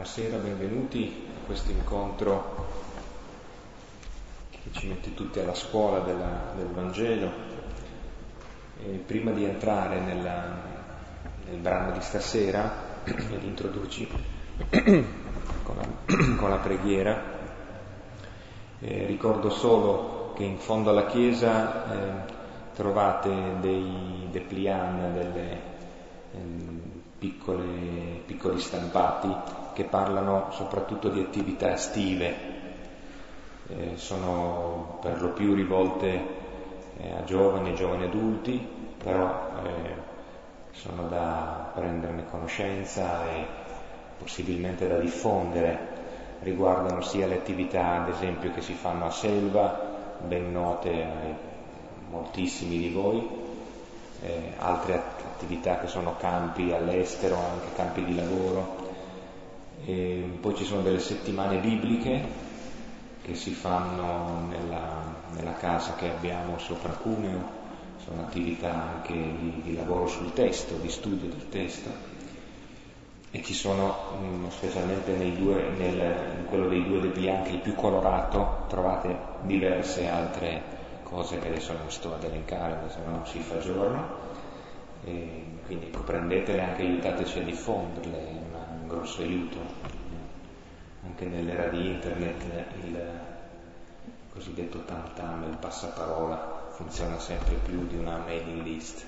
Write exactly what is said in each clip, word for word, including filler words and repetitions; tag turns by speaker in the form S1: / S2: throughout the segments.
S1: Buonasera, benvenuti a questo incontro che ci mette tutti alla scuola della, del Vangelo. E prima di entrare nella, nel brano di stasera, ed introdurci con la, con la preghiera, eh, ricordo solo che in fondo alla chiesa eh, trovate dei dépliant, delle eh, piccole, piccoli stampati che parlano soprattutto di attività estive. Eh, sono per lo più rivolte eh, a giovani e giovani adulti, però eh, sono da prenderne conoscenza e possibilmente da diffondere. Riguardano sia le attività, ad esempio, che si fanno a Selva, ben note a moltissimi di voi, eh, altre attività che sono campi all'estero, anche campi di lavoro. E poi ci sono delle settimane bibliche che si fanno nella, nella casa che abbiamo sopra Cuneo, sono attività anche di, di lavoro sul testo, di studio del testo, e ci sono, mh, specialmente nei due, nel, in quello dei due dépliant, che è il più colorato, trovate diverse altre cose che adesso non sto ad elencare, perché se no non si fa giorno, e quindi ecco, prendetele, anche aiutateci a diffonderle, è un grosso aiuto. Anche nell'era di internet il cosiddetto tam tam, il passaparola, funziona sempre più di una mailing list.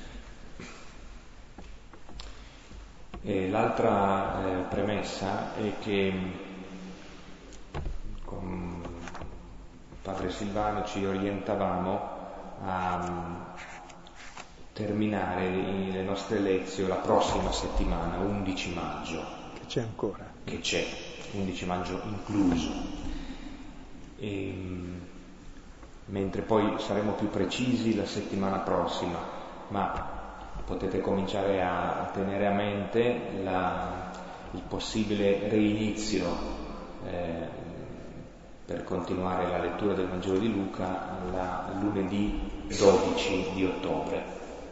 S1: E l'altra eh, premessa è che con Padre Silvano ci orientavamo a terminare le nostre lezioni la prossima settimana, undici maggio.
S2: Che c'è ancora.
S1: Che c'è, undici maggio incluso. E, mentre poi saremo più precisi la settimana prossima, ma potete cominciare a, a tenere a mente la, il possibile reinizio eh, per continuare la lettura del Vangelo di Luca la lunedì dodici di ottobre,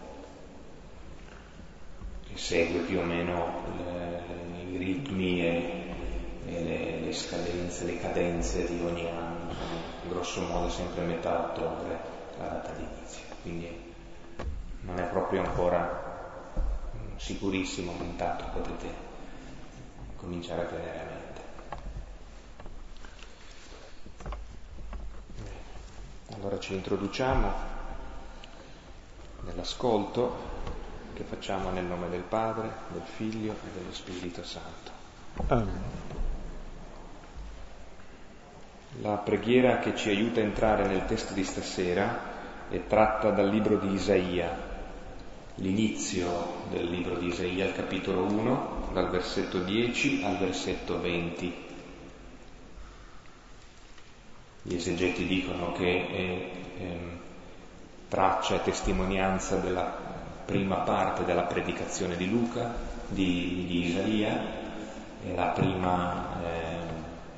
S1: che segue più o meno le, i ritmi e, e le, le scadenze, le cadenze di ogni anno, sono grosso modo sempre a metà ottobre la data di inizio, quindi non è proprio ancora sicurissimo, ma intanto potete cominciare a tenere a mente. Allora ci introduciamo nell'ascolto che facciamo nel nome del Padre, del Figlio e dello Spirito Santo.
S2: Amen.
S1: La preghiera che ci aiuta a entrare nel testo di stasera è tratta dal libro di Isaia, l'inizio del libro di Isaia, il capitolo uno, dal versetto dieci al versetto venti. Gli esegeti dicono che è ehm, traccia e testimonianza della prima parte della predicazione di Luca, di, di Isaia, è la prima, eh,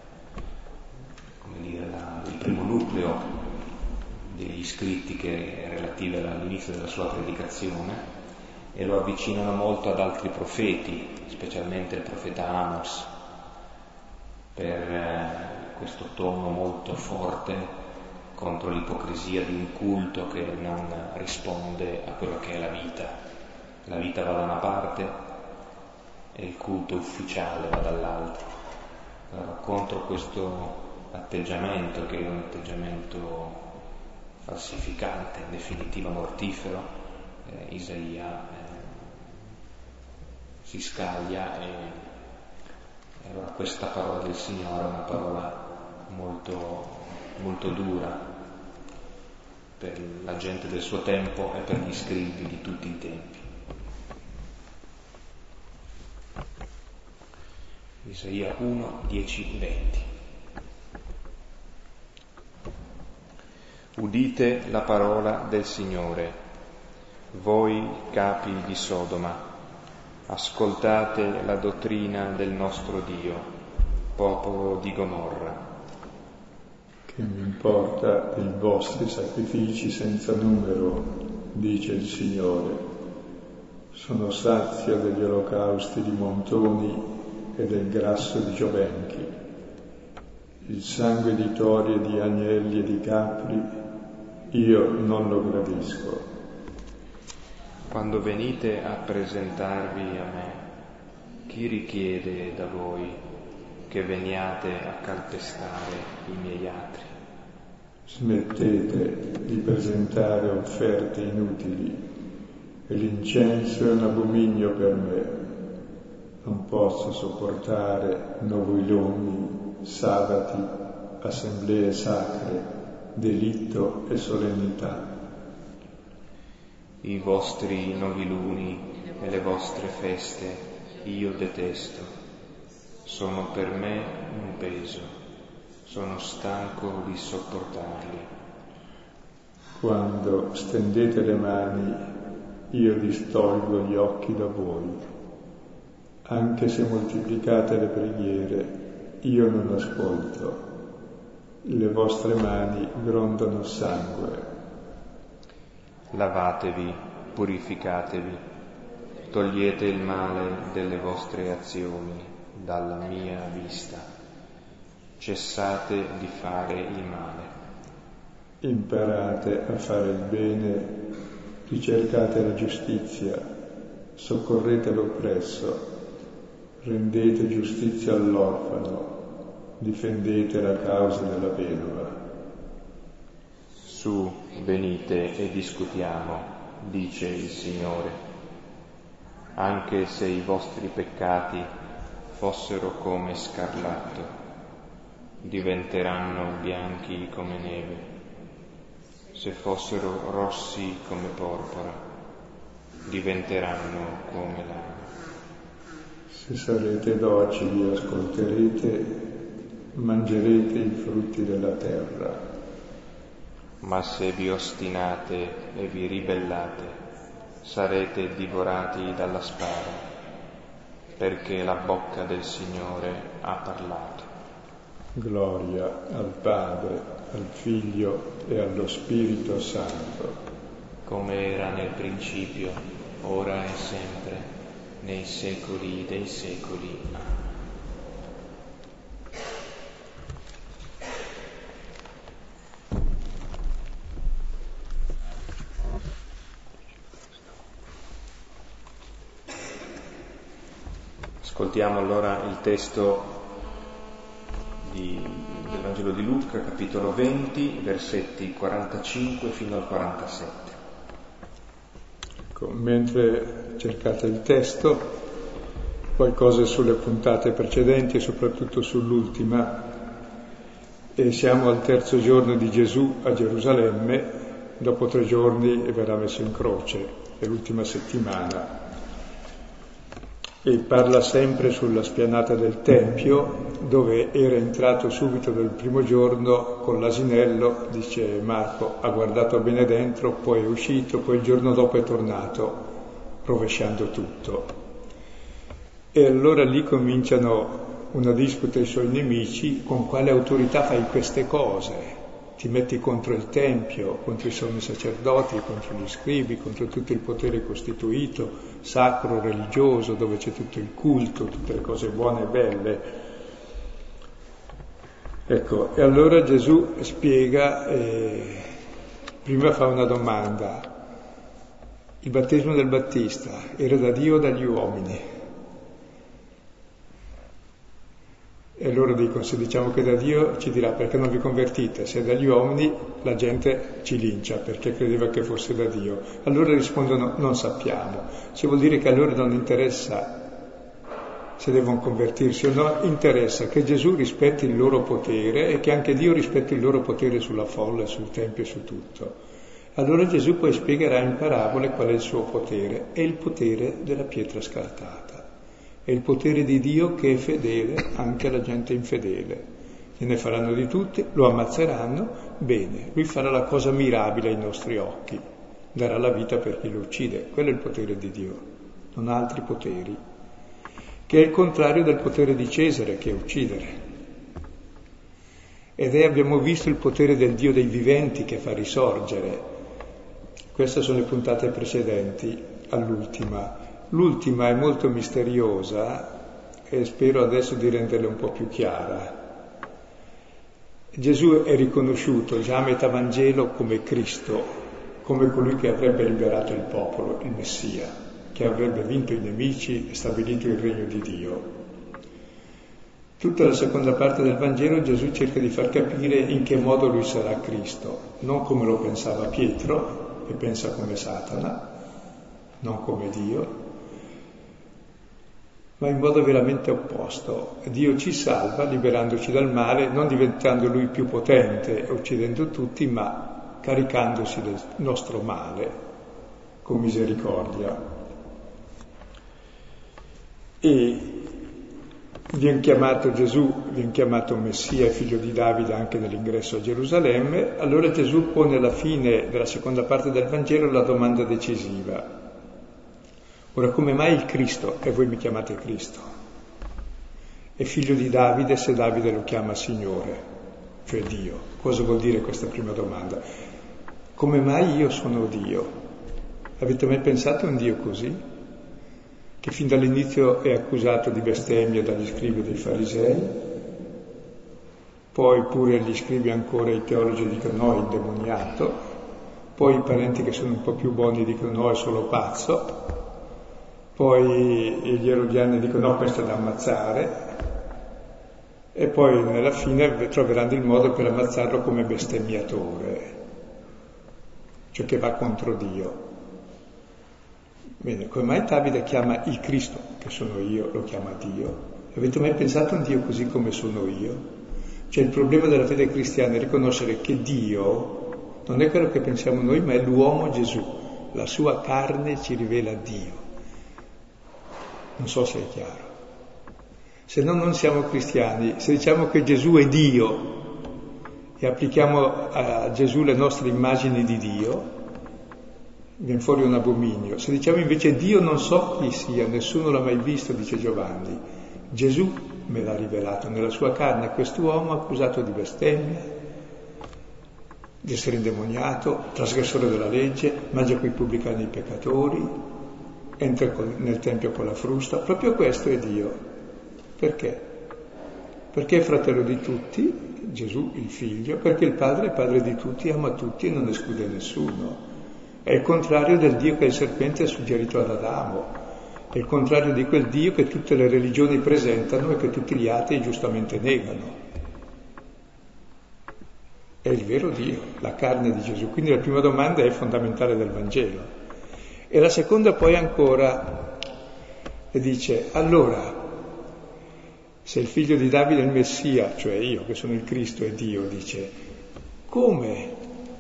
S1: come dire, la, il primo nucleo degli scritti che è relativi all'inizio della sua predicazione, e lo avvicinano molto ad altri profeti, specialmente il profeta Amos, per eh, questo tono molto forte contro l'ipocrisia di un culto che non risponde a quello che è la vita. La vita va da una parte e il culto ufficiale va dall'altra. Allora, contro questo atteggiamento, che è un atteggiamento falsificante, in definitiva mortifero, eh, Isaia eh, si scaglia e, e allora questa parola del Signore è una parola molto, molto dura per la gente del suo tempo e per gli scribi di tutti i tempi. Isaia uno, dieci, venti. Udite la parola del Signore, voi capi di Sodoma, ascoltate la dottrina del nostro Dio, popolo di Gomorra.
S3: Che mi importa dei vostri sacrifici senza numero, dice il Signore. Sono sazio degli olocausti di montoni e del grasso di giovenchi, il sangue di tori e di agnelli e di capri, io non lo gradisco.
S1: Quando venite a presentarvi a me, chi richiede da voi che veniate a calpestare i miei atri?
S3: Smettete di presentare offerte inutili, e l'incenso è un abominio per me. Non posso sopportare noviloni, sabati, assemblee sacre, delitto e solennità.
S1: I vostri noviluni e le vostre feste io detesto. Sono per me un peso. Sono stanco di sopportarli.
S3: Quando stendete le mani, io distolgo gli occhi da voi. Anche se moltiplicate le preghiere, io non ascolto. Le vostre mani grondano sangue.
S1: Lavatevi, purificatevi, togliete il male delle vostre azioni dalla mia vista. Cessate di fare il male.
S3: Imparate a fare il bene, ricercate la giustizia, soccorrete l'oppresso, rendete giustizia all'orfano, difendete la causa della vedova.
S1: Su, venite e discutiamo, dice il Signore. Anche se i vostri peccati fossero come scarlatto, diventeranno bianchi come neve. Se fossero rossi come porpora, diventeranno come lana.
S3: Se sarete docili, ascolterete, mangerete i frutti della terra.
S1: Ma se vi ostinate e vi ribellate, sarete divorati dalla spada, perché la bocca del Signore ha parlato.
S3: Gloria al Padre, al Figlio e allo Spirito Santo.
S1: Come era nel principio, ora e sempre, nei secoli dei secoli. Amen. Ascoltiamo allora il testo di, del Vangelo di Luca, capitolo venti, versetti quarantacinque fino al quarantasette.
S3: Ecco, mentre cercate il testo, qualcosa sulle puntate precedenti e soprattutto sull'ultima. E siamo al terzo giorno di Gesù a Gerusalemme, dopo tre giorni verrà messo in croce, è l'ultima settimana. E parla sempre sulla spianata del Tempio, dove era entrato subito dal primo giorno con l'asinello, dice Marco, ha guardato bene dentro, poi è uscito, poi il giorno dopo è tornato, rovesciando tutto. E allora lì cominciano una disputa ai suoi nemici: con quale autorità fai queste cose? Ti metti contro il Tempio, contro i sommi sacerdoti, contro gli scribi, contro tutto il potere costituito, sacro, religioso, dove c'è tutto il culto, tutte le cose buone e belle. Ecco, e allora Gesù spiega, eh, prima fa una domanda: il battesimo del Battista era da Dio o dagli uomini? E loro dicono: se diciamo che è da Dio, ci dirà perché non vi convertite, se è dagli uomini la gente ci lincia perché credeva che fosse da Dio. Allora rispondono: non sappiamo. Ci vuol dire che a loro non interessa se devono convertirsi o no, interessa che Gesù rispetti il loro potere e che anche Dio rispetti il loro potere sulla folla, sul Tempio e su tutto. Allora Gesù poi spiegherà in parabole qual è il suo potere: è il potere della pietra scartata. È il potere di Dio che è fedele anche alla gente infedele. Gliene faranno di tutti, lo ammazzeranno, bene, lui farà la cosa mirabile ai nostri occhi, darà la vita per chi lo uccide. Quello è il potere di Dio, non ha altri poteri, che è il contrario del potere di Cesare, che è uccidere. Ed è, abbiamo visto, il potere del Dio dei viventi che fa risorgere. Queste sono le puntate precedenti all'ultima. L'ultima è molto misteriosa, e spero adesso di renderla un po' più chiara. Gesù è riconosciuto già a metà Vangelo come Cristo, come colui che avrebbe liberato il popolo, il Messia, che avrebbe vinto i nemici e stabilito il regno di Dio. Tutta la seconda parte del Vangelo Gesù cerca di far capire in che modo lui sarà Cristo, non come lo pensava Pietro, che pensa come Satana, non come Dio, ma in modo veramente opposto. Dio ci salva liberandoci dal male, non diventando lui più potente, uccidendo tutti, ma caricandosi del nostro male con misericordia. E viene chiamato Gesù, viene chiamato Messia, figlio di Davide, anche nell'ingresso a Gerusalemme. Allora Gesù pone alla fine della seconda parte del Vangelo la domanda decisiva. Ora, come mai il Cristo, e voi mi chiamate Cristo, è figlio di Davide se Davide lo chiama Signore, cioè Dio? Cosa vuol dire questa prima domanda? Come mai io sono Dio? Avete mai pensato a un Dio così? Che fin dall'inizio è accusato di bestemmia dagli scribi e dai farisei, poi pure gli scribi ancora i teologi dicono no, è indemoniato, poi i parenti che sono un po' più buoni dicono no, è solo pazzo, poi gli erodiani dicono no, questo è da ammazzare, e poi nella fine troveranno il modo per ammazzarlo come bestemmiatore, cioè che va contro Dio. Bene, come mai Davide chiama il Cristo, che sono io, lo chiama Dio? Avete mai pensato a un Dio così come sono io? Cioè il problema della fede cristiana è riconoscere che Dio non è quello che pensiamo noi, ma è l'uomo Gesù. La sua carne ci rivela Dio. Non so se è chiaro. Se no non siamo cristiani. Se diciamo che Gesù è Dio e applichiamo a Gesù le nostre immagini di Dio, viene fuori un abominio. Se diciamo invece Dio non so chi sia, nessuno l'ha mai visto, dice Giovanni, Gesù me l'ha rivelato nella sua carne, quest'uomo accusato di bestemmia, di essere indemoniato, trasgressore della legge, mangia coi pubblicani e i peccatori, entra nel Tempio con la frusta, proprio questo è Dio. Perché? Perché è fratello di tutti, Gesù il Figlio, perché il Padre è Padre di tutti, ama tutti e non esclude nessuno. È il contrario del Dio che il serpente ha suggerito ad Adamo, è il contrario di quel Dio che tutte le religioni presentano e che tutti gli atei giustamente negano. È il vero Dio, la carne di Gesù. Quindi la prima domanda è fondamentale del Vangelo. E la seconda poi ancora dice, allora, se il figlio di Davide è il Messia, cioè io che sono il Cristo e Dio, dice, come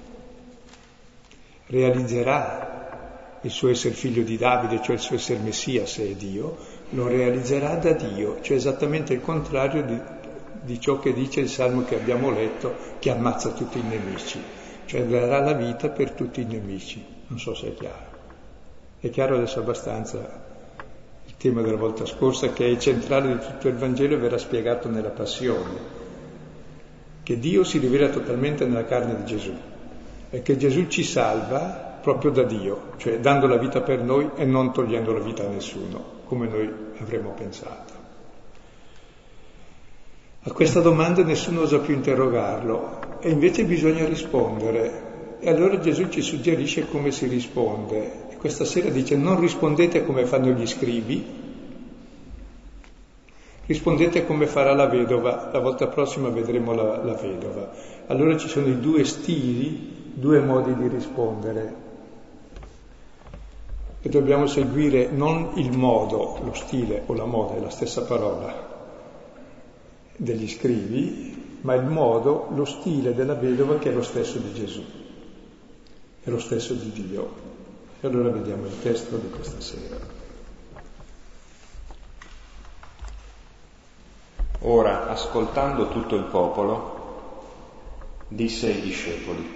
S3: realizzerà il suo essere figlio di Davide, cioè il suo essere Messia, se è Dio? Lo realizzerà da Dio, cioè esattamente il contrario di, di ciò che dice il Salmo che abbiamo letto, che ammazza tutti i nemici, cioè darà la vita per tutti i nemici. Non so se è chiaro. È chiaro adesso abbastanza il tema della volta scorsa, che è centrale di tutto il Vangelo e verrà spiegato nella Passione, che Dio si rivela totalmente nella carne di Gesù e che Gesù ci salva proprio da Dio, cioè dando la vita per noi e non togliendo la vita a nessuno, come noi avremmo pensato. A questa domanda nessuno osa più interrogarlo e invece bisogna rispondere. E allora Gesù ci suggerisce come si risponde. E questa sera dice: non rispondete come fanno gli scribi, rispondete come farà la vedova. La volta prossima vedremo la, la vedova. Allora ci sono i due stili, due modi di rispondere. E dobbiamo seguire non il modo, lo stile o la moda, è la stessa parola, degli scribi, ma il modo, lo stile della vedova, che è lo stesso di Gesù, è lo stesso di Dio. E allora vediamo il testo di questa sera.
S1: Ora, ascoltando tutto il popolo, disse ai discepoli: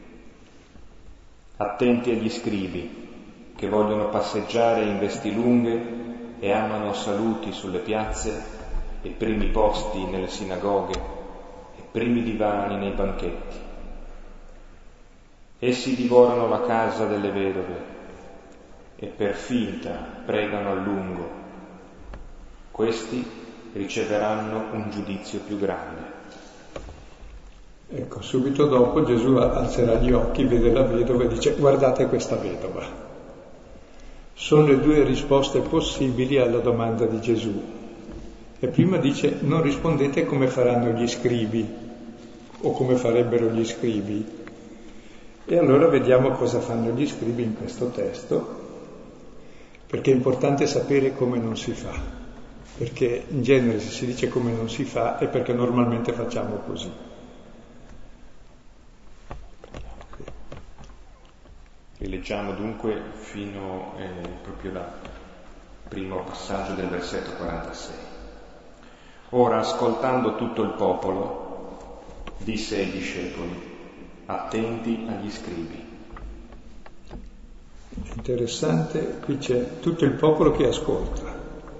S1: attenti agli scribi, che vogliono passeggiare in vesti lunghe e amano saluti sulle piazze e primi posti nelle sinagoghe e primi divani nei banchetti. Essi divorano la casa delle vedove e per finta pregano a lungo. questi riceveranno un giudizio più grande.
S3: Ecco, subito dopo Gesù alzerà gli occhi, vede la vedova e dice: guardate questa vedova. Sono le due risposte possibili alla domanda di Gesù. E prima dice: non rispondete come faranno gli scribi o come farebbero gli scribi. E allora vediamo cosa fanno gli scribi in questo testo, perché è importante sapere come non si fa, perché in genere se si dice come non si fa è perché normalmente facciamo così.
S1: Rileggiamo dunque fino eh, proprio al primo passaggio del versetto quarantasei. Ora, ascoltando tutto il popolo, disse ai discepoli: attenti agli scribi.
S3: Interessante, qui c'è tutto il popolo che ascolta.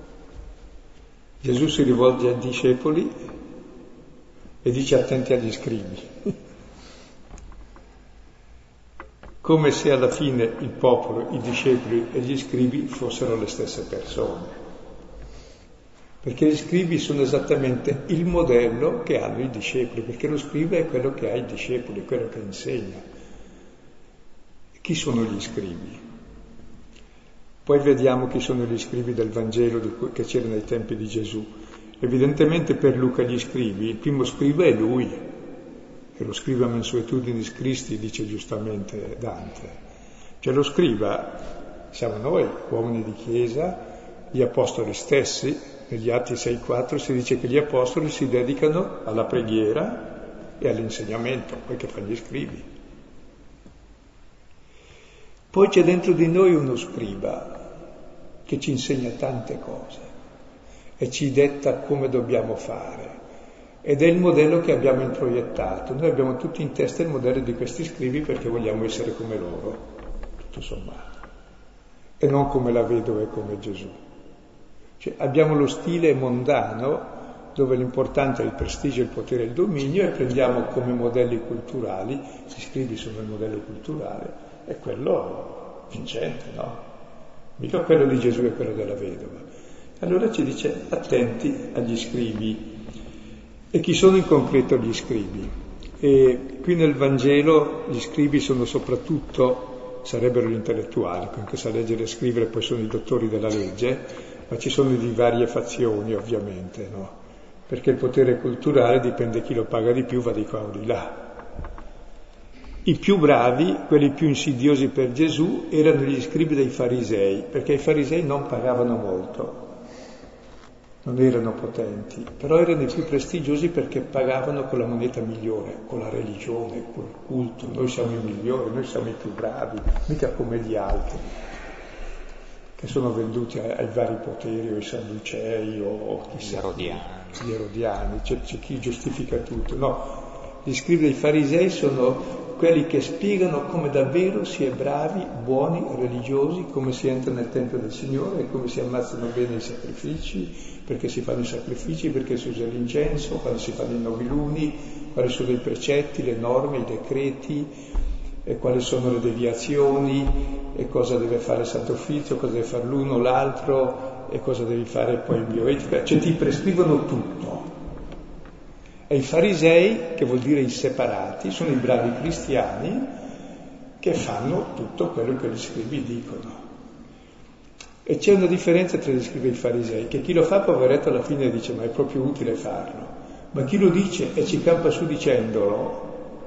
S3: Gesù si rivolge ai discepoli e dice: attenti agli scribi. Come se alla fine il popolo, i discepoli e gli scribi fossero le stesse persone. Perché gli scribi sono esattamente il modello che hanno i discepoli, perché lo scriba è quello che ha i discepoli, è quello che insegna. Chi sono gli scribi? Poi vediamo chi sono gli scribi del Vangelo di cui, che c'erano ai tempi di Gesù. Evidentemente per Luca gli scribi, il primo scriba è lui, e lo scriba mensuetudinis Christi, dice giustamente Dante. Cioè lo scriba siamo noi, uomini di Chiesa, gli apostoli stessi. Negli Atti sei quattro si dice che gli apostoli si dedicano alla preghiera e all'insegnamento, poi che fanno gli scribi. Poi c'è dentro di noi uno scriba che ci insegna tante cose e ci detta come dobbiamo fare. Ed è il modello che abbiamo introiettato. Noi abbiamo tutti in testa il modello di questi scribi perché vogliamo essere come loro, tutto sommato, e non come la vedova e come Gesù. Cioè abbiamo lo stile mondano dove l'importante è il prestigio, il potere e il dominio, e prendiamo come modelli culturali, gli scribi sono il modello culturale, è quello vincente, no? Mica quello di Gesù e quello della vedova. Allora ci dice: attenti agli scribi. E chi sono in concreto gli scribi? E qui nel Vangelo gli scribi sono soprattutto, sarebbero gli intellettuali, che sa leggere e scrivere, poi sono i dottori della legge, ma ci sono di varie fazioni ovviamente, no? Perché il potere culturale dipende chi lo paga di più, va di qua o di là. I più bravi, quelli più insidiosi per Gesù, erano gli scribi dei farisei, perché i farisei non pagavano molto. Non erano potenti, però erano i più prestigiosi perché pagavano con la moneta migliore, con la religione, col culto. Noi siamo i migliori, noi siamo i più bravi, mica come gli altri, che sono venduti ai, ai vari poteri, o i Sadducei, o chissà,
S1: gli Erodiani.
S3: Gli Erodiani, c'è, c'è chi giustifica tutto. No, gli scribi dei farisei sono quelli che spiegano come davvero si è bravi, buoni, religiosi, come si entra nel Tempio del Signore, come si ammazzano bene i sacrifici, perché si fanno i sacrifici, perché si usa l'incenso, quando si fanno i noviluni, quali sono i precetti, le norme, i decreti, e quali sono le deviazioni, e cosa deve fare il Santo Uffizio, cosa deve fare l'uno o l'altro, e cosa devi fare poi in bioetica. Cioè ti prescrivono tutto. E i farisei, che vuol dire i separati, sono i bravi cristiani che fanno tutto quello che gli scribi dicono. E c'è una differenza tra gli scribi e i farisei, che chi lo fa, poveretto, alla fine dice: ma è proprio utile farlo. Ma chi lo dice e ci campa su dicendolo,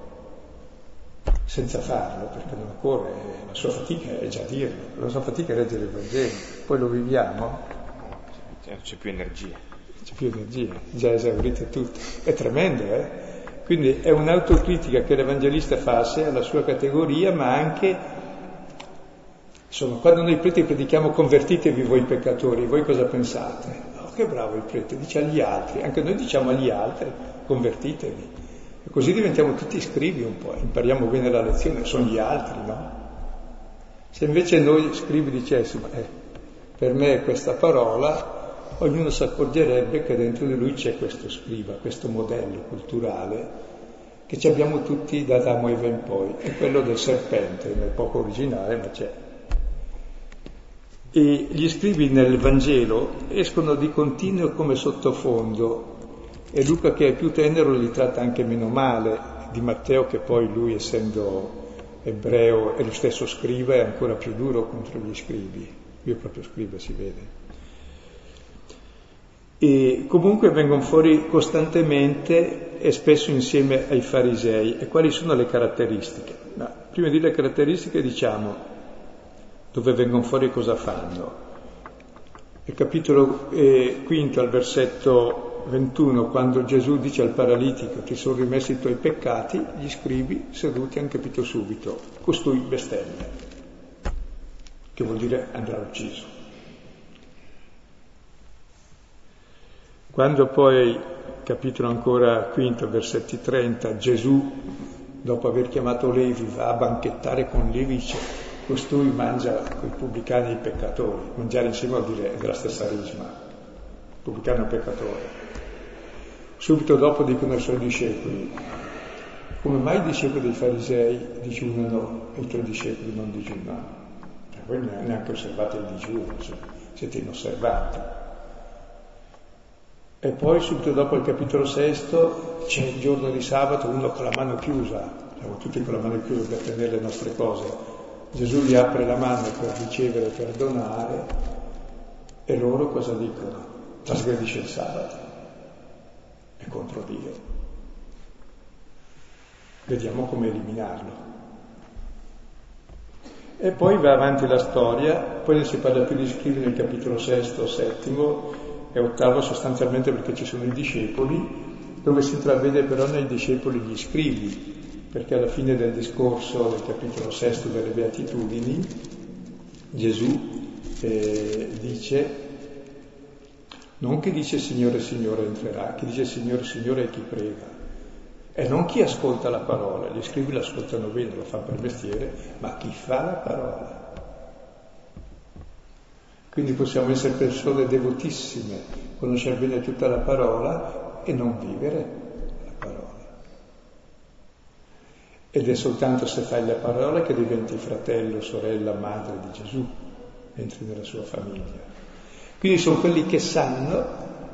S3: senza farlo, perché non occorre, la sua fatica è già dirlo, la sua fatica è leggere il Vangelo, poi lo viviamo.
S1: C'è più energia.
S3: C'è più energia, già esaurite tutto. È tremendo, eh? Quindi è un'autocritica che l'Evangelista fa a sé, alla sua categoria, ma anche, insomma, quando noi preti predichiamo convertitevi voi peccatori, voi cosa pensate? Oh, che bravo il prete, dice agli altri, anche noi diciamo agli altri, convertitevi. E così diventiamo tutti scribi un po', impariamo bene la lezione, sono gli altri, no? Se invece noi scribi dicessimo, eh, per me è questa parola, ognuno si accorgerebbe che dentro di lui c'è questo scriba, questo modello culturale che ci abbiamo tutti da Adamo e Eva in poi, è quello del serpente, nel poco originale, ma c'è. E gli scribi nel Vangelo escono di continuo come sottofondo, e Luca, che è più tenero, li tratta anche meno male di Matteo, che poi lui, essendo ebreo e lo stesso scriba, è ancora più duro contro gli scribi. Lui è proprio scriba, si vede. E comunque vengono fuori costantemente e spesso insieme ai farisei. E quali sono le caratteristiche? Ma prima di dire le caratteristiche diciamo dove vengono fuori e cosa fanno. Il capitolo eh, quinto al versetto ventuno, quando Gesù dice al paralitico: ti sono rimessi i tuoi peccati, gli scribi seduti hanno capito subito: costui bestemmia, che vuol dire andrà ucciso. Quando poi, capitolo ancora quinto, versetti trenta, Gesù, dopo aver chiamato Levi, va a banchettare con Levi, dice: costui mangia con i pubblicani e i peccatori. Mangiare insieme vuol dire della stessa risma, pubblicano e peccatore. Subito dopo dicono ai suoi discepoli: come mai i discepoli dei farisei digiunano e i tuoi discepoli non digiunano? E voi neanche osservate il digiuno, cioè siete inosservanti. E poi subito dopo il capitolo sesto c'è il giorno di sabato, uno con la mano chiusa, siamo tutti con la mano chiusa per tenere le nostre cose. Gesù gli apre la mano per ricevere e perdonare, e loro cosa dicono? Trasgredisce il sabato, è contro Dio. Vediamo come eliminarlo. E poi va avanti la storia, poi ne si parla più di scrivi nel capitolo sesto, settimo e ottavo, sostanzialmente perché ci sono i discepoli, dove si intravede però nei discepoli gli scribi, perché alla fine del discorso del capitolo sesto delle Beatitudini Gesù eh, dice, non chi dice Signore, Signore entrerà, chi dice Signore, Signore è chi prega, e non chi ascolta la parola. Gli scribi l'ascoltano bene, lo fanno per mestiere, ma chi fa la parola. Quindi possiamo essere persone devotissime, conoscere bene tutta la parola e non vivere la parola. Ed è soltanto se fai la parola che diventi fratello, sorella, madre di Gesù, entri nella sua famiglia. Quindi sono quelli che sanno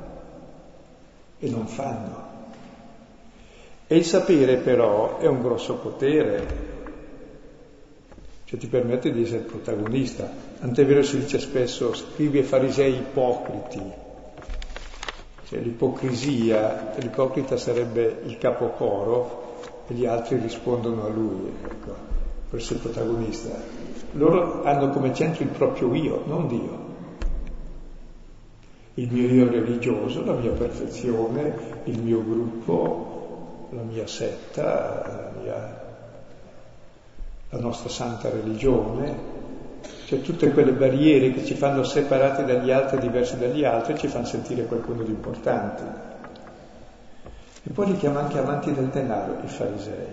S3: e non fanno. E il sapere però è un grosso potere, cioè ti permette di essere protagonista. Tant'è vero, si dice spesso, scrivi ai farisei ipocriti. Cioè l'ipocrisia, l'ipocrita sarebbe il capocoro e gli altri rispondono a lui, ecco, per essere protagonista. Loro hanno come centro il proprio io, non Dio. Il mio io religioso, la mia perfezione, il mio gruppo, la mia setta, la, mia, la nostra santa religione. Cioè tutte quelle barriere che ci fanno separati dagli altri, diversi dagli altri, e ci fanno sentire qualcuno di importante. E poi li chiama anche amanti del denaro, i farisei.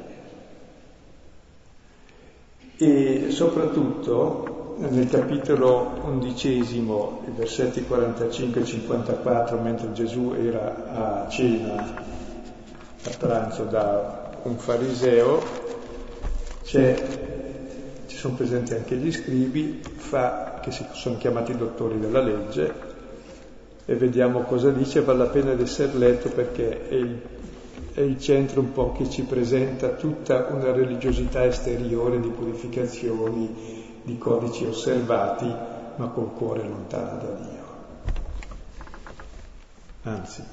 S3: E soprattutto nel capitolo undicesimo, i versetti quarantacinque e cinquantaquattro, mentre Gesù era a cena, a pranzo da un fariseo, c'è sono presenti anche gli scribi, fa, che si sono chiamati dottori della legge, e vediamo cosa dice. Vale la pena di essere letto perché è il, è il centro un po' che ci presenta tutta una religiosità esteriore di purificazioni, di codici osservati, ma col cuore lontano da Dio. Anzi,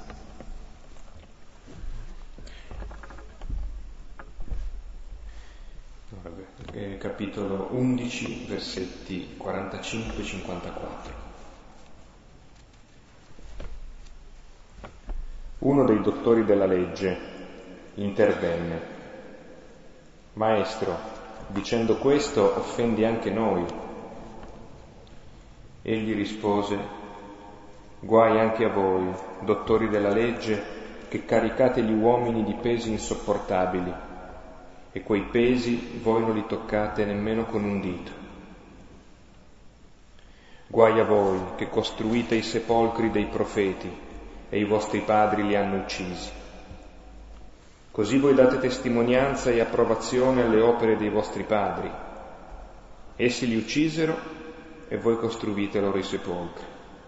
S1: Eh, capitolo undici, versetti quarantacinque e cinquantaquattro. Uno dei dottori della legge intervenne: Maestro, dicendo questo offendi anche noi. Egli rispose: guai anche a voi, dottori della legge, che caricate gli uomini di pesi insopportabili, e quei pesi voi non li toccate nemmeno con un dito. Guai a voi che costruite i sepolcri dei profeti e i vostri padri li hanno uccisi. Così voi date testimonianza e approvazione alle opere dei vostri padri. Essi li uccisero e voi costruite loro i sepolcri.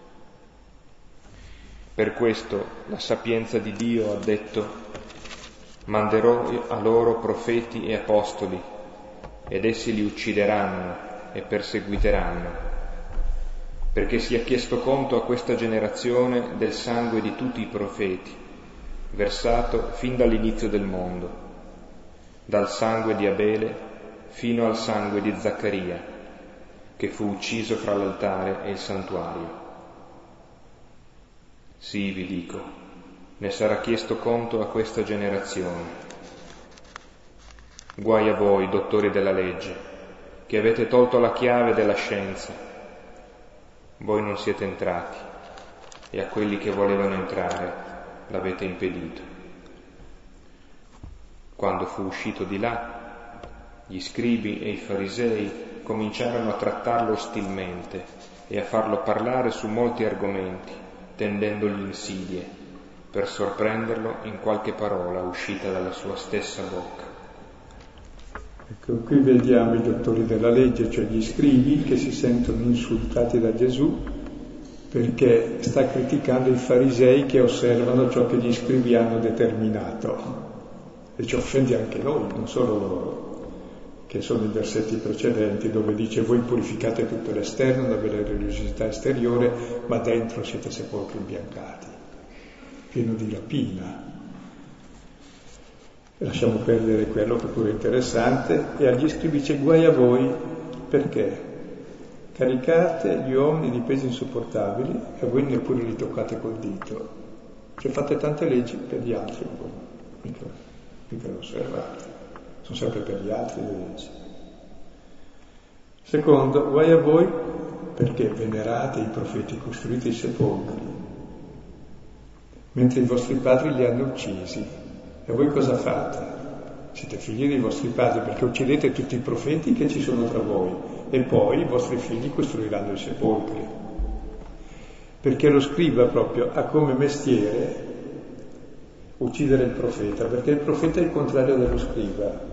S1: Per questo la sapienza di Dio ha detto: manderò a loro profeti e apostoli, ed essi li uccideranno e perseguiteranno, perché sia chiesto conto a questa generazione del sangue di tutti i profeti, versato fin dall'inizio del mondo, dal sangue di Abele fino al sangue di Zaccaria, che fu ucciso fra l'altare e il santuario. Sì, vi dico, ne sarà chiesto conto a questa generazione. Guai a voi, dottori della legge, che avete tolto la chiave della scienza. Voi non siete entrati, e a quelli che volevano entrare l'avete impedito. Quando fu uscito di là, gli scribi e i farisei cominciarono a trattarlo ostilmente e a farlo parlare su molti argomenti, tendendogli insidie, per sorprenderlo in qualche parola uscita dalla sua stessa bocca.
S3: Ecco, qui vediamo i dottori della legge, cioè gli scribi, che si sentono insultati da Gesù perché sta criticando i farisei che osservano ciò che gli scribi hanno determinato. E ci offende anche noi, non solo loro, che sono i versetti precedenti dove dice: voi purificate tutto l'esterno, una bella religiosità esteriore, ma dentro siete sepolcri imbiancati, pieno di rapina. E lasciamo perdere quello che pure è interessante, e agli scribi dice: guai a voi, perché caricate gli uomini di pesi insopportabili e voi neppure li toccate col dito. Cioè fate tante leggi per gli altri, mica, mica lo osservate, sono sempre per gli altri le leggi. Secondo, guai a voi perché venerate i profeti, costruite i sepolcri, mentre i vostri padri li hanno uccisi. E voi cosa fate? Siete figli dei vostri padri perché uccidete tutti i profeti che ci sono tra voi, e poi i vostri figli costruiranno i sepolcri. Perché lo scriba proprio ha come mestiere uccidere il profeta, perché il profeta è il contrario dello scriba.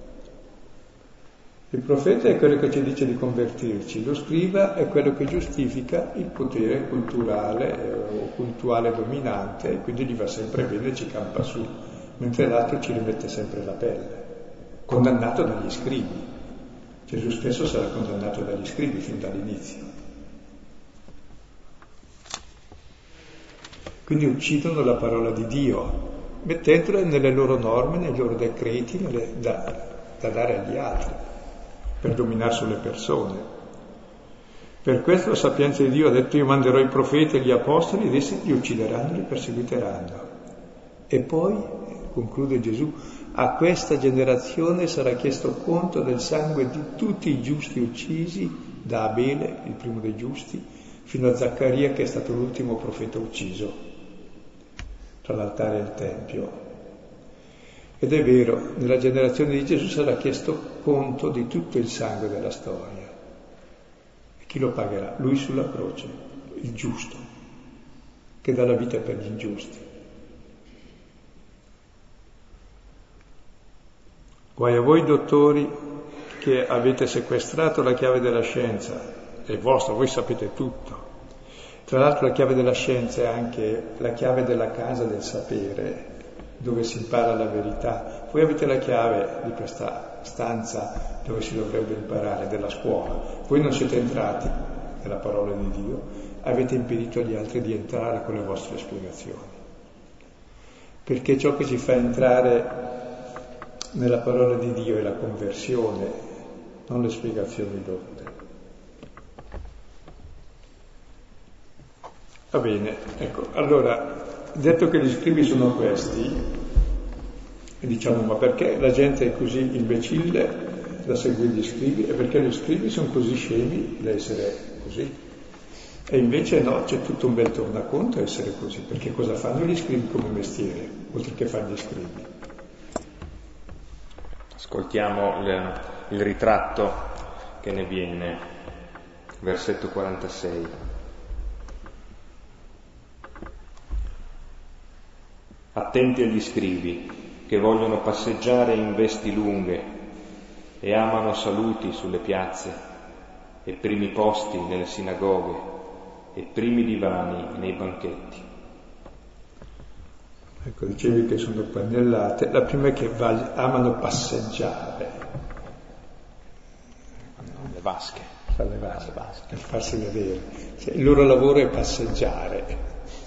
S3: Il profeta è quello che ci dice di convertirci, lo scriba è quello che giustifica il potere culturale o cultuale dominante, e quindi gli va sempre bene e ci campa su, mentre l'altro ci rimette sempre la pelle, condannato dagli scribi. Gesù stesso sarà condannato dagli scribi fin dall'inizio. Quindi uccidono la parola di Dio, mettendola nelle loro norme, nei loro decreti, nelle, da, da dare agli altri, per dominare sulle persone. Per questo la sapienza di Dio ha detto: io manderò i profeti e gli apostoli ed essi li uccideranno e li perseguiteranno. E poi, conclude Gesù, a questa generazione sarà chiesto conto del sangue di tutti i giusti uccisi, da Abele, il primo dei giusti, fino a Zaccaria, che è stato l'ultimo profeta ucciso tra l'altare e il Tempio. Ed è vero, nella generazione di Gesù sarà chiesto conto di tutto il sangue della storia. E chi lo pagherà? Lui sulla croce, il giusto, che dà la vita per gli ingiusti. Guai a voi, dottori, che avete sequestrato la chiave della scienza, è vostra, voi sapete tutto. Tra l'altro la chiave della scienza è anche la chiave della casa del sapere, dove si impara la verità. Voi avete la chiave di questa stanza dove si dovrebbe imparare, della scuola. Voi non siete entrati nella parola di Dio, avete impedito agli altri di entrare con le vostre spiegazioni. Perché ciò che ci fa entrare nella parola di Dio è la conversione, non le spiegazioni dotte. Va bene, ecco, allora, detto che gli scribi sono questi, e diciamo, ma perché la gente è così imbecille da seguire gli scribi? E perché gli scribi sono così scemi da essere così? E invece no, c'è tutto un bel tornaconto a essere così, perché cosa fanno gli scribi come mestiere, oltre che fare gli scribi?
S1: Ascoltiamo il, il ritratto che ne viene, versetto quarantasei. Attenti agli scribi che vogliono passeggiare in vesti lunghe e amano saluti sulle piazze e primi posti nelle sinagoghe e primi divani nei banchetti.
S3: Ecco, dicevi che sono pannellate. La prima è che amano passeggiare.
S1: No, le vasche.
S3: Fare le vasche, vasche. Per farsi vedere. Cioè, il loro lavoro è passeggiare.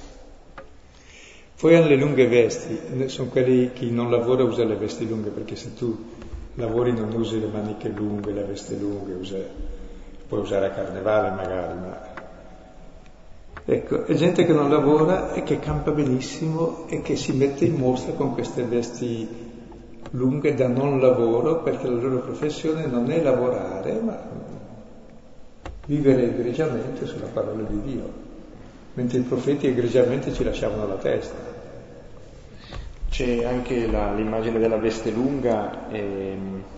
S3: Poi hanno le lunghe vesti, sono quelli chi non lavora usa le vesti lunghe, perché se tu lavori non usi le maniche lunghe, le vesti lunghe, usa, puoi usare a carnevale magari, ma... Ecco, è gente che non lavora e che campa benissimo e che si mette in mostra con queste vesti lunghe da non lavoro, perché la loro professione non è lavorare, ma vivere egregiamente sulla parola di Dio. Mentre i profeti egregiamente ci lasciavano la testa.
S1: C'è anche la, l'immagine della veste lunga, e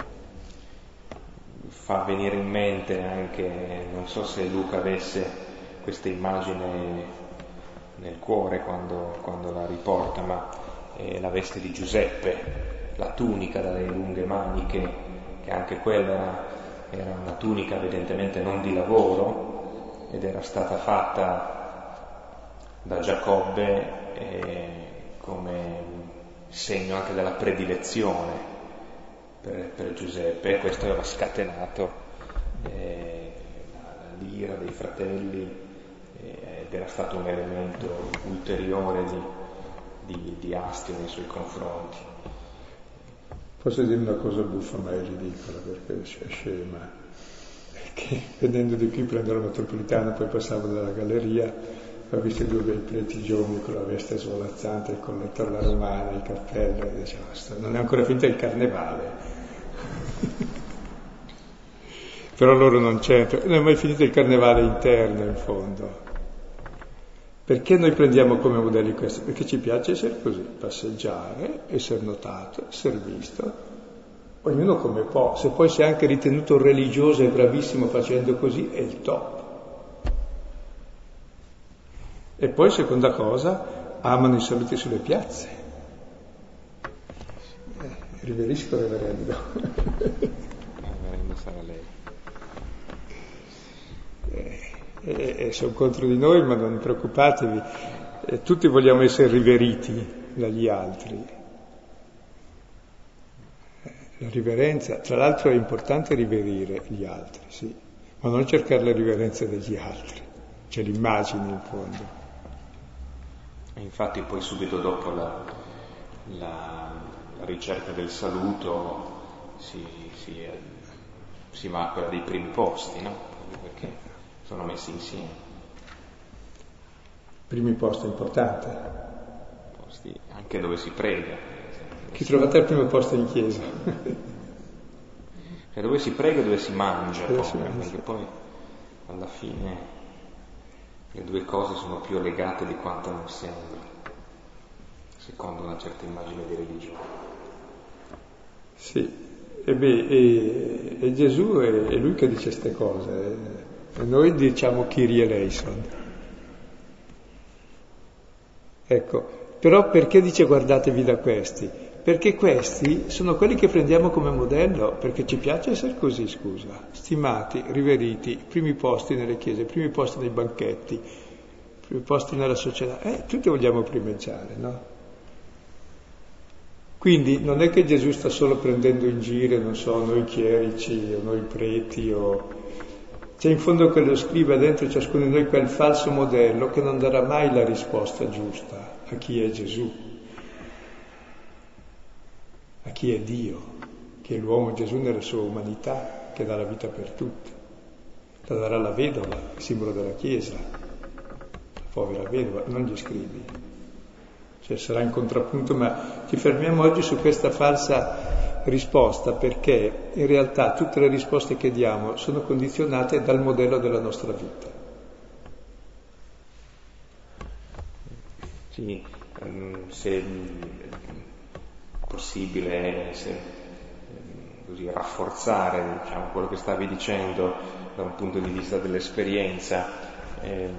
S1: fa venire in mente anche, non so se Luca avesse questa immagine nel cuore quando, quando la riporta, ma è la veste di Giuseppe, la tunica dalle lunghe maniche, che anche quella era, era una tunica evidentemente non di lavoro, ed era stata fatta da Giacobbe eh, come segno anche della predilezione per, per Giuseppe, e questo aveva scatenato eh, l'ira dei fratelli eh, ed era stato un elemento ulteriore di, di, di astio nei suoi confronti.
S3: Posso dire una cosa buffa ma è ridicola perché è scema, che venendo di qui prendo la metropolitana, poi passavo dalla galleria, ho visto due bei preti giovani con la veste svolazzante, il colletto alla romana, il cappello, e dicevo, non è ancora finito il carnevale. Però loro non c'entrano, non è mai finito il carnevale interno in fondo. Perché noi prendiamo come modelli questi? Perché ci piace essere così, passeggiare, essere notato, essere visto, ognuno come può. Se poi sei anche ritenuto religioso e bravissimo facendo così, è il top. E poi, seconda cosa, amano i saluti sulle piazze. Eh, riverisco reverendo.
S1: Reverendo sarà lei.
S3: Eh, eh, eh, sono contro di noi, ma non preoccupatevi. Eh, tutti vogliamo essere riveriti dagli altri. Eh, la riverenza, tra l'altro è importante riverire gli altri, sì, ma non cercare la riverenza degli altri. C'è l'immagine in fondo.
S1: E infatti poi subito dopo la, la, la ricerca del saluto si, si, si va a quella dei primi posti, no? Perché sono messi insieme.
S3: Primi posti importanti.
S1: Posti anche dove si prega.
S3: Chi trovate al primo posto in chiesa?
S1: Cioè dove si prega e dove si mangia,
S3: dove
S1: poi,
S3: si mangia.
S1: Perché poi alla fine le due cose sono più legate di quanto non sembra, secondo una certa immagine di religione.
S3: Sì, e beh, e, e Gesù è, è lui che dice queste cose, e noi diciamo Kyrie eleison. Ecco, però perché dice guardatevi da questi? Perché questi sono quelli che prendiamo come modello, perché ci piace essere così, scusa, stimati, riveriti, primi posti nelle chiese, primi posti nei banchetti, primi posti nella società, eh, tutti vogliamo primeggiare, no? Quindi non è che Gesù sta solo prendendo in giro, non so, noi chierici o noi preti, o... c'è in fondo che lo scrive dentro ciascuno di noi quel falso modello che non darà mai la risposta giusta a chi è Gesù, a chi è Dio, che è l'uomo Gesù nella sua umanità, che dà la vita per tutti. La darà la vedova, il simbolo della Chiesa, la povera vedova, non gli scrivi. Cioè sarà in contrappunto, ma ci fermiamo oggi su questa falsa risposta, perché in realtà tutte le risposte che diamo sono condizionate dal modello della nostra vita.
S1: Sì, se possibile se, così, rafforzare diciamo, quello che stavi dicendo da un punto di vista dell'esperienza. Ehm,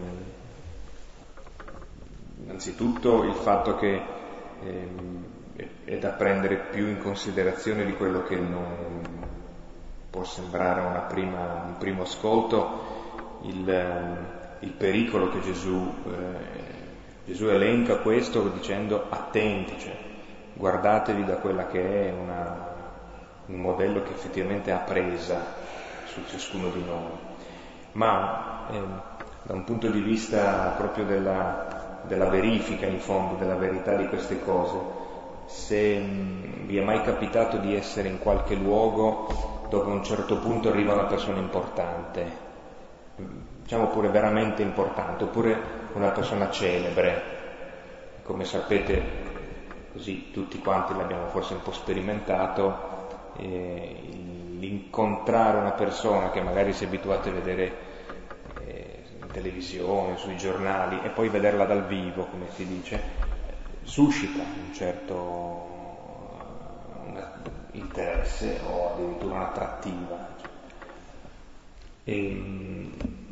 S1: innanzitutto il fatto che ehm, è, è da prendere più in considerazione di quello che non, può sembrare una prima, un primo ascolto il, il pericolo che Gesù, eh, Gesù elenca questo dicendo attenti, cioè guardatevi da quella che è una, un modello che effettivamente ha presa su ciascuno di noi. Ma eh, da un punto di vista proprio della, della verifica, in fondo, della verità di queste cose, se mh, vi è mai capitato di essere in qualche luogo dove a un certo punto arriva una persona importante, diciamo pure veramente importante, oppure una persona celebre, come sapete, così tutti quanti l'abbiamo forse un po' sperimentato, eh, l'incontrare una persona che magari si è abituati a vedere eh, in televisione, sui giornali, e poi vederla dal vivo, come si dice, suscita un certo un interesse o addirittura un'attrattiva. E,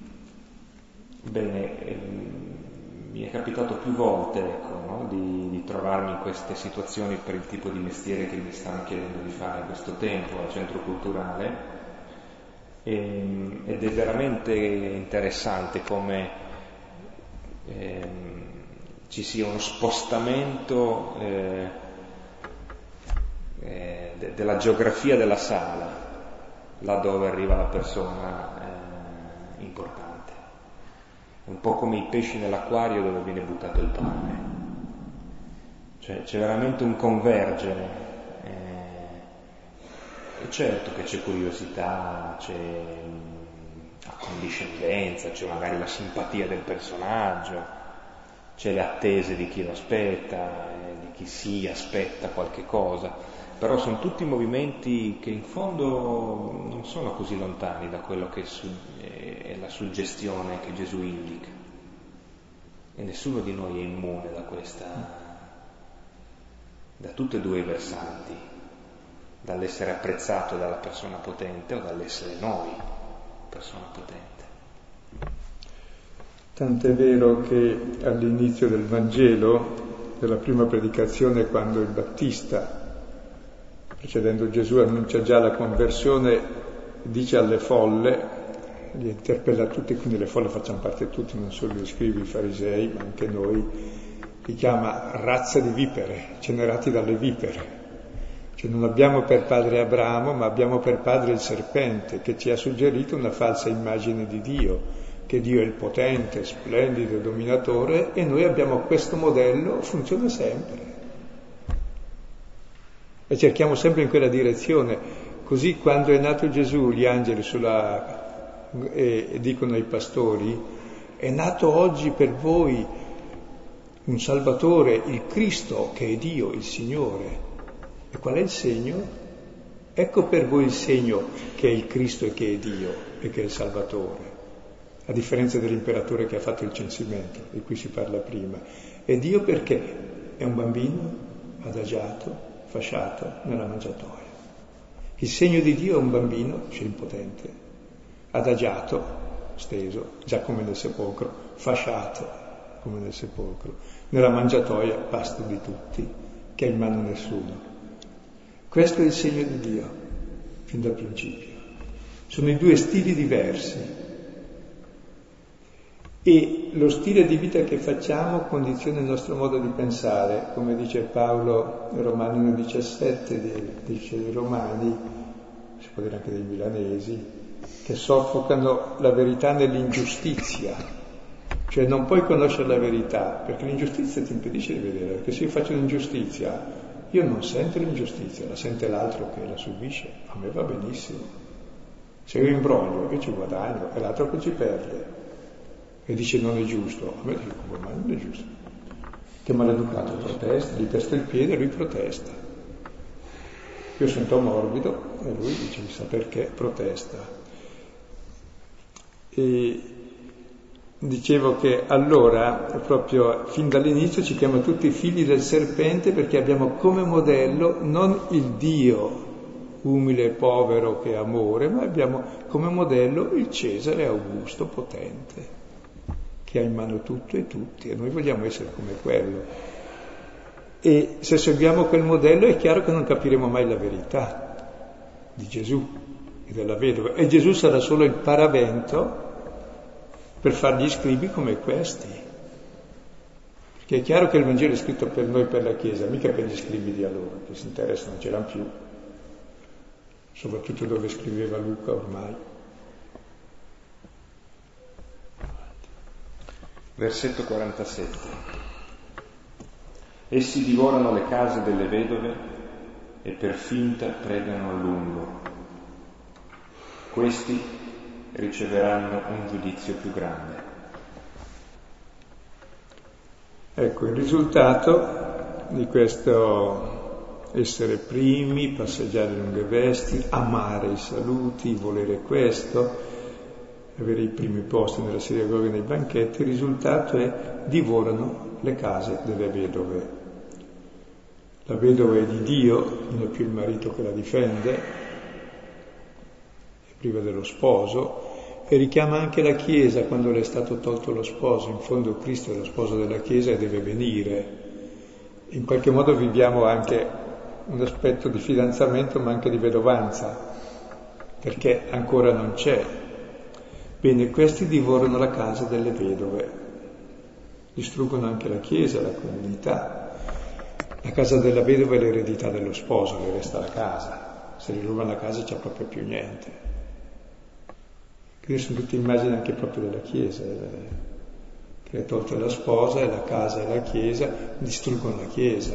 S1: bene, e, mi è capitato più volte, ecco, no, di, di trovarmi in queste situazioni per il tipo di mestiere che mi stanno chiedendo di fare in questo tempo al centro culturale, e, ed è veramente interessante come eh, ci sia uno spostamento eh, eh, de, della geografia della sala, là dove arriva la persona eh, importante. Un po' come i pesci nell'acquario dove viene buttato il pane. Cioè c'è veramente un convergere. Eh, e certo che c'è curiosità, c'è mh, accondiscendenza, c'è magari la simpatia del personaggio, c'è le attese di chi lo aspetta, eh, di chi si aspetta qualche cosa. Però sono tutti movimenti che in fondo non sono così lontani da quello che è la suggestione che Gesù indica. E nessuno di noi è immune da questa, da tutti e due i versanti, dall'essere apprezzato dalla persona potente o dall'essere noi persona potente.
S3: Tant'è vero che all'inizio del Vangelo, della prima predicazione, quando il Battista, precedendo Gesù, annuncia già la conversione, dice alle folle, li interpella tutti, quindi le folle facciamo parte tutti, non solo gli scribi, i farisei, ma anche noi, li chiama razza di vipere, generati dalle vipere. Cioè non abbiamo per padre Abramo, ma abbiamo per padre il serpente, che ci ha suggerito una falsa immagine di Dio, che Dio è il potente, splendido, dominatore, e noi abbiamo questo modello, funziona sempre. E cerchiamo sempre in quella direzione. Così quando è nato Gesù, gli angeli sulla, e, e dicono ai pastori, è nato oggi per voi un Salvatore, il Cristo, che è Dio, il Signore. E qual è il segno? Ecco per voi il segno che è il Cristo e che è Dio e che è il Salvatore. A differenza dell'imperatore che ha fatto il censimento, di cui si parla prima. E Dio perché? È un bambino adagiato, fasciato nella mangiatoia. Il segno di Dio è un bambino, cioè impotente, adagiato, steso, già come nel sepolcro, fasciato come nel sepolcro, nella mangiatoia, pasto di tutti, che ha in mano nessuno. Questo è il segno di Dio, fin dal principio. Sono i due stili diversi. E lo stile di vita che facciamo condiziona il nostro modo di pensare, come dice Paolo in Romani uno diciassette, dice dei Romani, si può dire anche dei milanesi, che soffocano la verità nell'ingiustizia, cioè non puoi conoscere la verità, perché l'ingiustizia ti impedisce di vedere, perché se io faccio l'ingiustizia, io non sento l'ingiustizia, la sente l'altro che la subisce, a me va benissimo. Se io imbroglio, io ci guadagno, e l'altro che ci perde. E dice non è giusto, a me dico ma non è giusto, che maleducato protesta, gli pesta il piede e lui protesta, io sento morbido e lui dice chissà perché protesta. E dicevo che allora proprio fin dall'inizio ci chiama tutti figli del serpente, perché abbiamo come modello non il Dio umile e povero che è amore, ma abbiamo come modello il Cesare Augusto potente, che ha in mano tutto e tutti, e noi vogliamo essere come quello. E se seguiamo quel modello è chiaro che non capiremo mai la verità di Gesù, e della vedova, e Gesù sarà solo il paravento per fare gli scribi come questi. Perché è chiaro che il Vangelo è scritto per noi, per la Chiesa, mica per gli scribi di allora, che si interessano, non c'erano più, soprattutto dove scriveva Luca ormai.
S1: Versetto quarantasette. Essi divorano le case delle vedove e per finta pregano a lungo. Questi riceveranno un giudizio più grande.
S3: Ecco, il risultato di questo essere primi, passeggiare lunghe vesti, amare i saluti, volere questo, avere i primi posti nella sinagoga e nei banchetti, il risultato è divorano le case delle vedove. La vedova è di Dio, non è più il marito che la difende, è priva dello sposo, e richiama anche la Chiesa quando le è stato tolto lo sposo. In fondo Cristo è lo sposo della Chiesa e deve venire. In qualche modo viviamo anche un aspetto di fidanzamento ma anche di vedovanza, perché ancora non c'è. Bene, questi divorano la casa delle vedove, distruggono anche la Chiesa, la comunità. La casa della vedova è l'eredità dello sposo, le resta la casa. Se gli rubano la casa c'è proprio più niente. Queste sono tutte immagini anche proprio della Chiesa, che è tolta la sposa e la casa e la Chiesa, distruggono la Chiesa.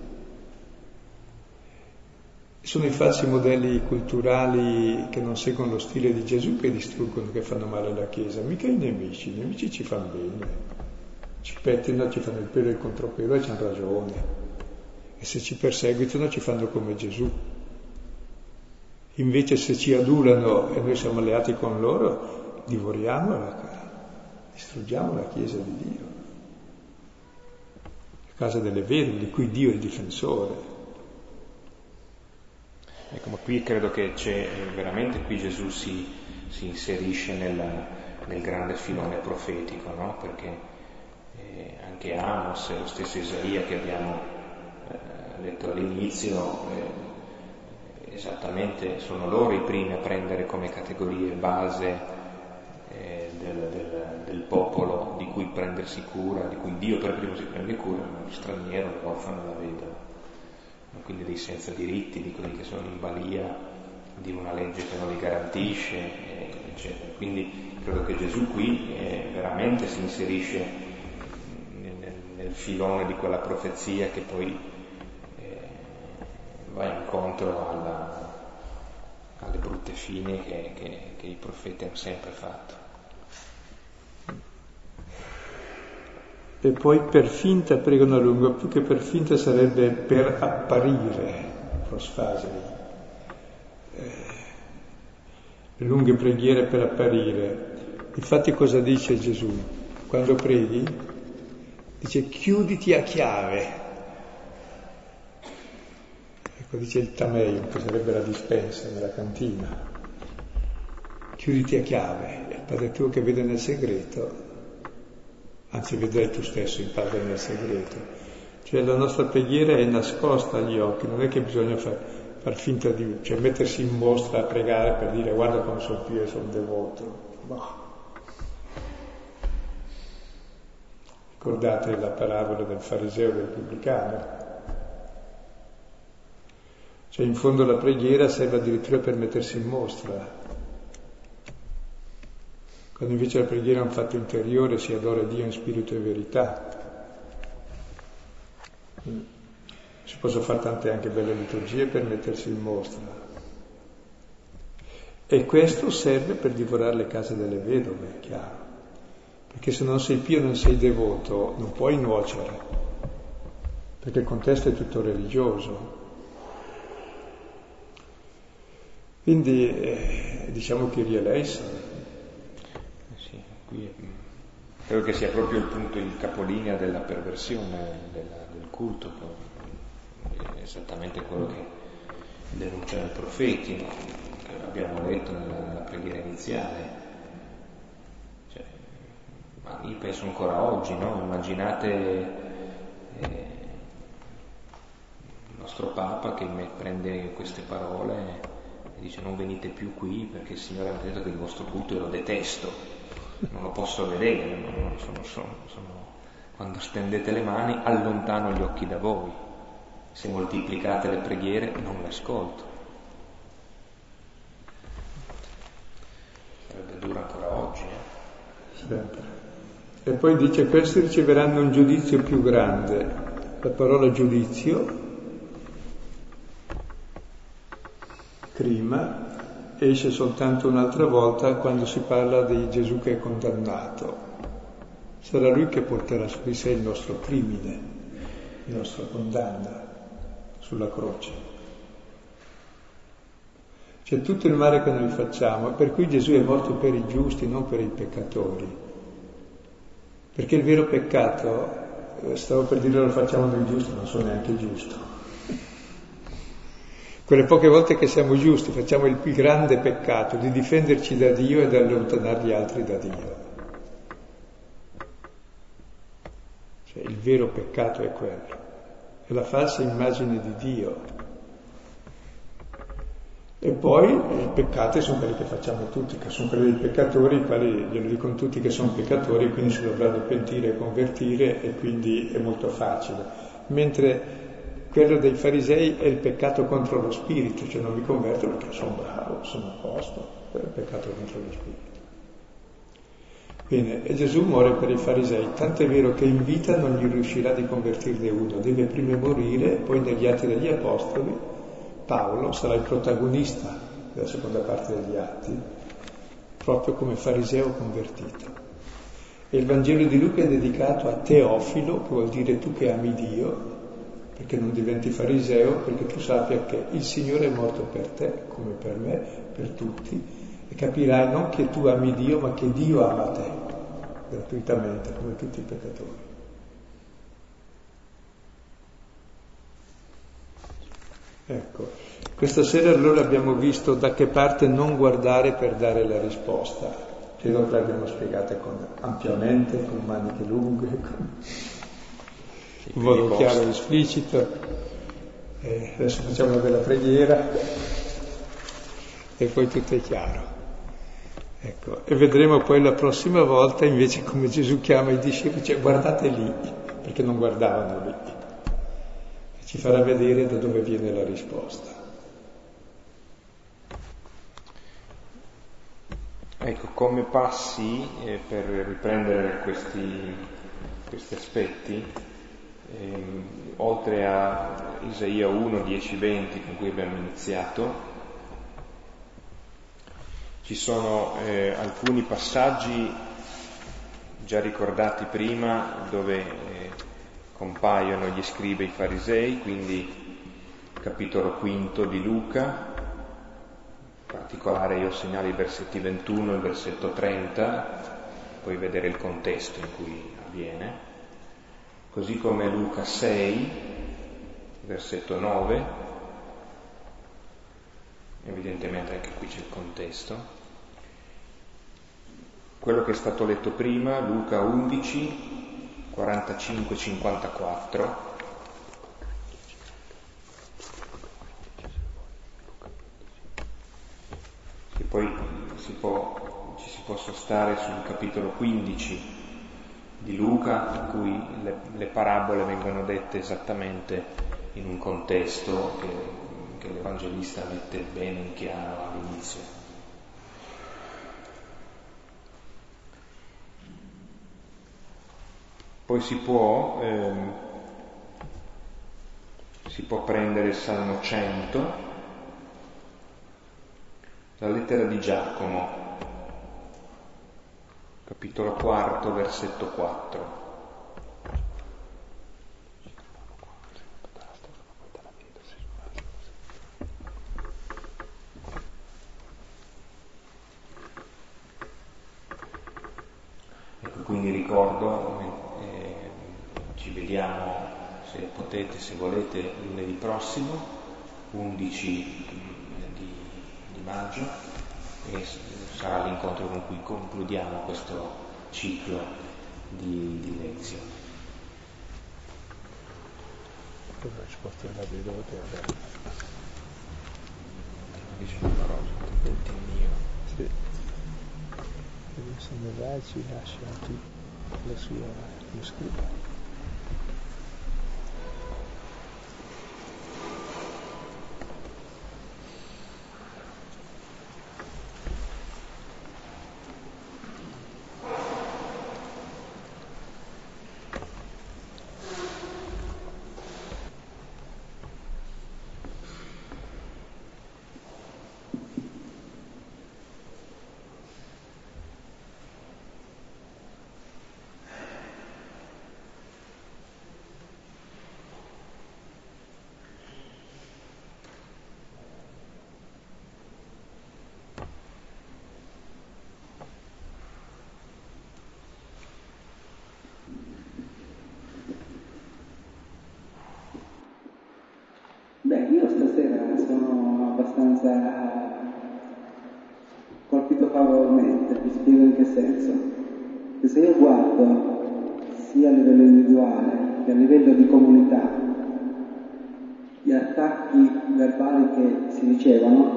S3: Sono i falsi modelli culturali che non seguono lo stile di Gesù che distruggono, che fanno male alla Chiesa, mica i nemici, i nemici ci fanno bene, ci pettinano, ci fanno il pelo e il contropelo e ci hanno ragione, e se ci perseguitano ci fanno come Gesù. Invece se ci adulano e noi siamo alleati con loro, divoriamo la, distruggiamo la Chiesa di Dio, la casa delle vedove, di cui Dio è il difensore.
S1: Ecco, ma qui credo che c'è veramente, qui Gesù si, si inserisce nella, nel grande filone profetico, no? Perché eh, anche Amos e lo stesso Isaia che abbiamo eh, letto all'inizio, eh, esattamente sono loro i primi a prendere come categorie base eh, del, del, del popolo di cui prendersi cura, di cui Dio per primo si prende cura, lo straniero, l'orfano e la vedova. Quindi dei senza diritti, di quelli che sono in balia di una legge che non li garantisce, eccetera. Quindi credo che Gesù qui eh, veramente si inserisce nel, nel filone di quella profezia che poi eh, va incontro alla, alle brutte fini che, che, che i profeti hanno sempre fatto.
S3: E poi per finta pregano a lungo, più che per finta sarebbe per apparire, prosfasei. Eh, le lunghe preghiere per apparire. Infatti cosa dice Gesù? Quando preghi, dice chiuditi a chiave. Ecco, dice il tameion, che sarebbe la dispensa nella cantina. Chiuditi a chiave, il Padre tuo che vede nel segreto, anzi vedrai tu stesso il Padre nel segreto. Cioè la nostra preghiera è nascosta agli occhi, non è che bisogna far, far finta di, cioè mettersi in mostra a pregare per dire guarda come sono pio e sono devoto. Boh. Ricordate la parabola del fariseo e del pubblicano? Cioè in fondo la preghiera serve addirittura per mettersi in mostra. Quando invece la preghiera è un fatto interiore, si adora Dio in spirito e verità. Si possono fare tante anche belle liturgie per mettersi in mostra. E questo serve per divorare le case delle vedove, è chiaro. Perché se non sei pio, non sei devoto, non puoi nuocere, perché il contesto è tutto religioso. Quindi eh, diciamo che Kyrie eleison.
S1: Credo che sia proprio il punto, il capolinea della perversione della, del culto, è esattamente quello che denunciano i profeti, no? Che abbiamo letto nella, nella preghiera iniziale. Cioè, ma io penso ancora oggi, no? Immaginate eh, il nostro Papa che prende queste parole e dice non venite più qui perché il Signore mi ha detto che il vostro culto io lo detesto, non lo posso vedere, non sono, sono, sono, quando stendete le mani allontano gli occhi da voi, se moltiplicate le preghiere non le ascolto. Sarebbe dura ancora oggi, eh?
S3: Sempre. E poi dice: questi riceveranno un giudizio più grande. La parola giudizio, prima, esce soltanto un'altra volta quando si parla di Gesù che è condannato. Sarà Lui che porterà su di sé il nostro crimine, la nostra condanna sulla croce. C'è tutto il male che noi facciamo, per cui Gesù è morto per i giusti, non per i peccatori. Perché il vero peccato, stavo per dire lo facciamo noi giusti, non sono neanche giusto. Quelle poche volte che siamo giusti facciamo il più grande peccato di difenderci da Dio e di allontanare gli altri da Dio. Cioè il vero peccato è quello, è la falsa immagine di Dio. E poi i peccati sono quelli che facciamo tutti, che sono quelli dei peccatori, i quali glielo dicono tutti che sono peccatori, quindi si dovranno pentire e convertire, e quindi è molto facile. Mentre quello dei farisei è il peccato contro lo spirito, cioè non mi converto perché sono bravo, sono a posto, è il peccato contro lo spirito. Bene, e Gesù muore per i farisei, tanto è vero che in vita non gli riuscirà di convertirne uno, deve prima morire, poi negli Atti degli Apostoli Paolo sarà il protagonista della seconda parte degli Atti, proprio come fariseo convertito. E il Vangelo di Luca è dedicato a Teofilo, che vuol dire tu che ami Dio, perché non diventi fariseo, perché tu sappia che il Signore è morto per te, come per me, per tutti, e capirai non che tu ami Dio, ma che Dio ama te, gratuitamente, come tutti i peccatori. Ecco, questa sera allora abbiamo visto da che parte non guardare per dare la risposta. Credo che l'abbiamo spiegata con, ampiamente, con maniche lunghe, con, in modo chiaro e esplicito. Eh, adesso facciamo una bella preghiera e poi tutto è chiaro. Ecco, e vedremo poi la prossima volta invece come Gesù chiama i discepoli, cioè guardate lì, perché non guardavano lì. Ci farà vedere da dove viene la risposta.
S1: Ecco, come passi eh, per riprendere questi, questi aspetti, ehm, oltre a Isaia uno, dieci, venti con cui abbiamo iniziato, ci sono eh, alcuni passaggi già ricordati prima dove eh, compaiono gli scribi e i farisei, quindi capitolo quinto di Luca, in particolare io segnalo i versetti ventuno e il versetto trenta, poi vedere il contesto in cui avviene, così come Luca sei, versetto nove, evidentemente anche qui c'è il contesto, quello che è stato letto prima, Luca undici, quarantacinque cinquantaquattro, e poi si può, ci si può sostare sul capitolo quindici di Luca, in cui le, le parabole vengono dette esattamente in un contesto che, che l'Evangelista mette bene in chiaro all'inizio. Poi si può, ehm, si può prendere il Salmo cento, la lettera di Giacomo, capitolo quarto, versetto quattro. Ecco, quindi ricordo, ci vediamo, se potete, se volete, lunedì prossimo, undici di, di maggio, e sarà l'incontro con cui concludiamo questo ciclo di, di lezioni. dice la parola, interventi mio.
S2: Sì. E se ne va e ci lascia la sua, lo scrive.
S4: Beh, io stasera sono abbastanza colpito favorevolmente, vi spiego in che senso. Che se io guardo sia a livello individuale che a livello di comunità gli attacchi verbali che si ricevono,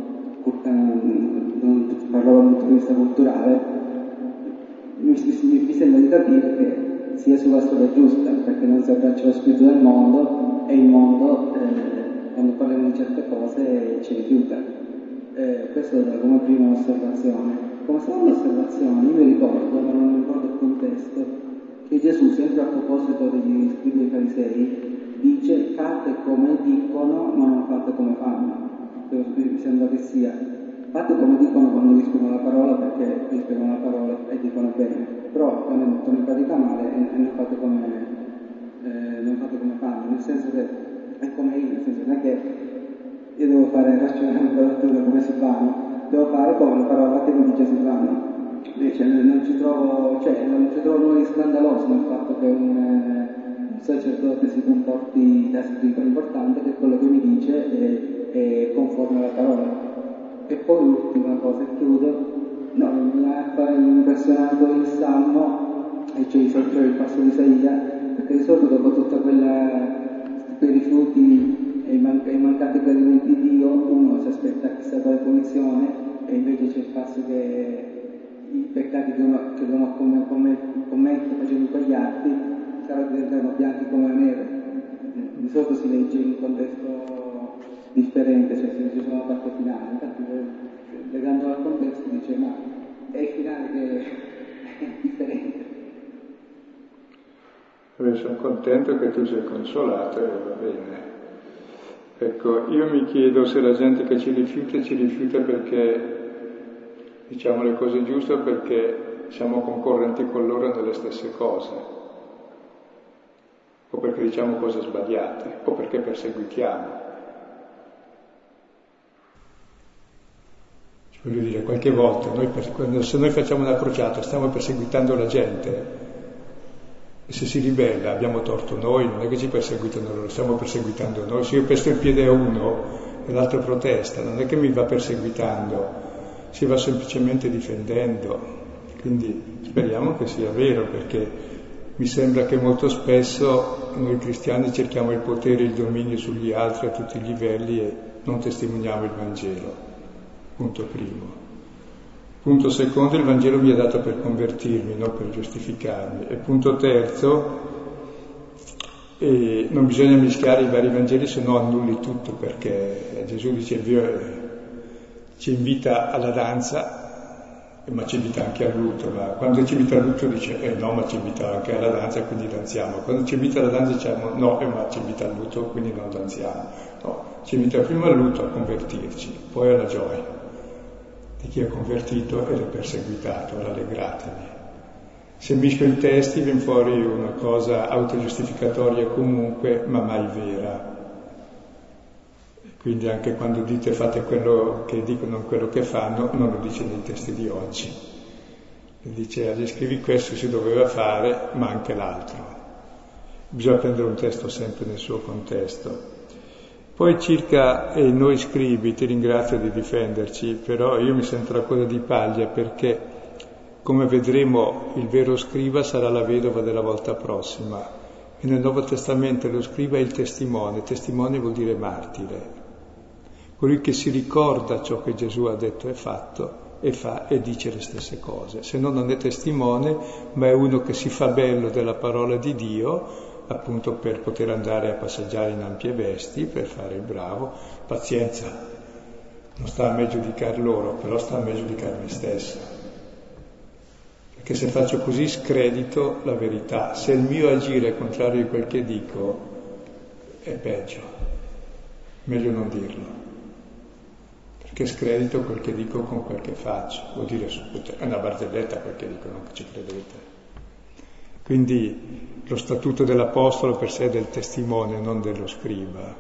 S4: non parlo dal punto di vista culturale, mi, mi, mi sembra di capire che sia sulla strada giusta, perché non si abbraccia lo spirito del mondo e il mondo, eh, quando parliamo di certe cose, ci rifiuta. Eh, questo è come prima osservazione. Come seconda osservazione, io mi ricordo, ma non mi ricordo il contesto, che Gesù, sempre a proposito degli scribi e farisei, dice fate come dicono, ma non fate come fanno. Mi sembra che sia fate come dicono quando rispondono la parola, perché rispondono la parola e dicono bene, però quando mettono in pratica male e, e non, fate come, eh, non fate come fanno, nel senso che è come io, nel senso non è che io devo fare ragionamento come si fanno, devo fare come la parola che mi dice si fanno. Invece non ci trovo, cioè, non ci trovo nulla di scandaloso nel fatto che un, un sacerdote si comporti da scritto. L'importante è che quello che mi dice è, è conforme alla parola. E poi l'ultima cosa, e chiudo, no, mi ha impressionato il Salmo, e cioè il passo di Isaia, perché di solito dopo tutta quella quei rifiuti e i, man- e i mancati gradimenti di Dio, uno si aspetta chissà quale punizione, e invece c'è il passo che i peccati che uno, che uno comm- comm- commette facendo quegli atti saranno diventano bianchi come la neve. Di solito si legge in un contesto differente, cioè si legge solo la parte finale, infatti legando al contesto dice ma è il finale che è differente.
S3: Io sono contento che tu sei consolato e va bene. Ecco, io mi chiedo se la gente che ci rifiuta, ci rifiuta perché diciamo le cose giuste o perché siamo concorrenti con loro nelle stesse cose, o perché diciamo cose sbagliate, o perché perseguitiamo. Cioè, voglio dire, qualche volta, noi, quando, se noi facciamo una crociata, stiamo perseguitando la gente, e se si ribella abbiamo torto noi, non è che ci perseguitano loro, stiamo perseguitando noi. Se io pesto il piede a uno e l'altro protesta, non è che mi va perseguitando, si va semplicemente difendendo. Quindi speriamo che sia vero, perché mi sembra che molto spesso noi cristiani cerchiamo il potere e il dominio sugli altri a tutti i livelli e non testimoniamo il Vangelo. Punto primo. Punto secondo, il Vangelo mi è dato per convertirmi, non per giustificarmi. E punto terzo, eh, non bisogna mischiare i vari Vangeli, se no annulli tutto, perché Gesù dice ci invita alla danza, ma ci invita anche al lutto, ma quando ci invita al lutto dice eh no, ma ci invita anche alla danza, quindi danziamo. Quando ci invita alla danza diciamo no, eh, ma ci invita al lutto, quindi non danziamo. No, ci invita prima al lutto a convertirci, poi alla gioia di chi è convertito ed è perseguitato, rallegratevi. Se mischio i testi viene fuori una cosa autogiustificatoria comunque, ma mai vera. Quindi anche quando dite fate quello che dicono, non quello che fanno, non lo dice nei testi di oggi. Dice, scrivi questo si doveva fare, ma anche l'altro. Bisogna prendere un testo sempre nel suo contesto. Poi circa eh, noi scribi, ti ringrazio di difenderci, però io mi sento la coda di paglia, perché come vedremo il vero scriba sarà la vedova della volta prossima, e nel Nuovo Testamento lo scriba è il testimone, testimone vuol dire martire. colui che si ricorda ciò che Gesù ha detto e fatto e fa e dice le stesse cose. Se no non è testimone, ma è uno che si fa bello della parola di Dio, appunto per poter andare a passeggiare in ampie vesti, per fare il bravo. Pazienza, non sta a me giudicare loro, però sta a me giudicare me stesso. Perché se faccio così scredito la verità. Se il mio agire è contrario a quel che dico, è peggio. Meglio non dirlo. Perché scredito quel che dico con quel che faccio. Vuol dire, è una barzelletta quel che dico, non che ci credete. Quindi lo statuto dell'apostolo per sé è del testimone, non dello scriba.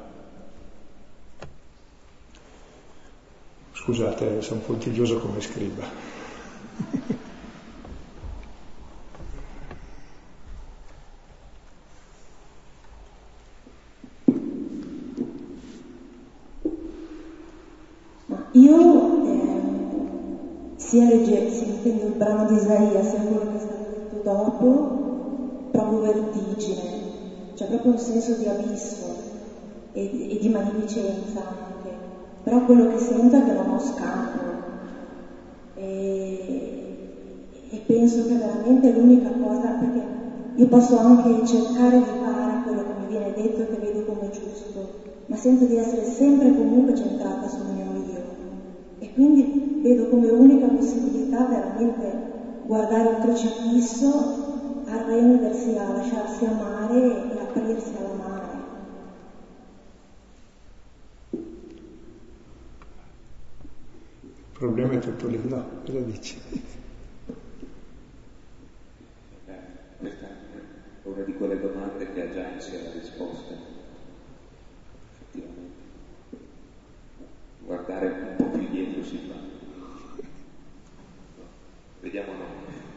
S3: Scusate, sono puntiglioso come scriba.
S5: Ma io, eh, sia legge, sentendo il brano di Isaia, sia quello che è stato detto dopo, proprio vertigine, c'è proprio un senso di abisso e, e di magnificenza anche, però quello che sento è che non ho scampo e, e penso che veramente l'unica cosa, perché io posso anche cercare di fare quello che mi viene detto e che vedo come giusto, ma sento di essere sempre comunque centrata sul mio io e quindi vedo come unica possibilità veramente guardare il crocifisso, arrendersi a lasciarsi amare e aprirsi all'amare.
S3: Il problema è tutto lì, no? Cosa dici?
S6: Eh, questa è una di quelle domande che ha già in sé la risposta. Effettivamente. Guardare un po' più dietro si fa. Vediamo noi.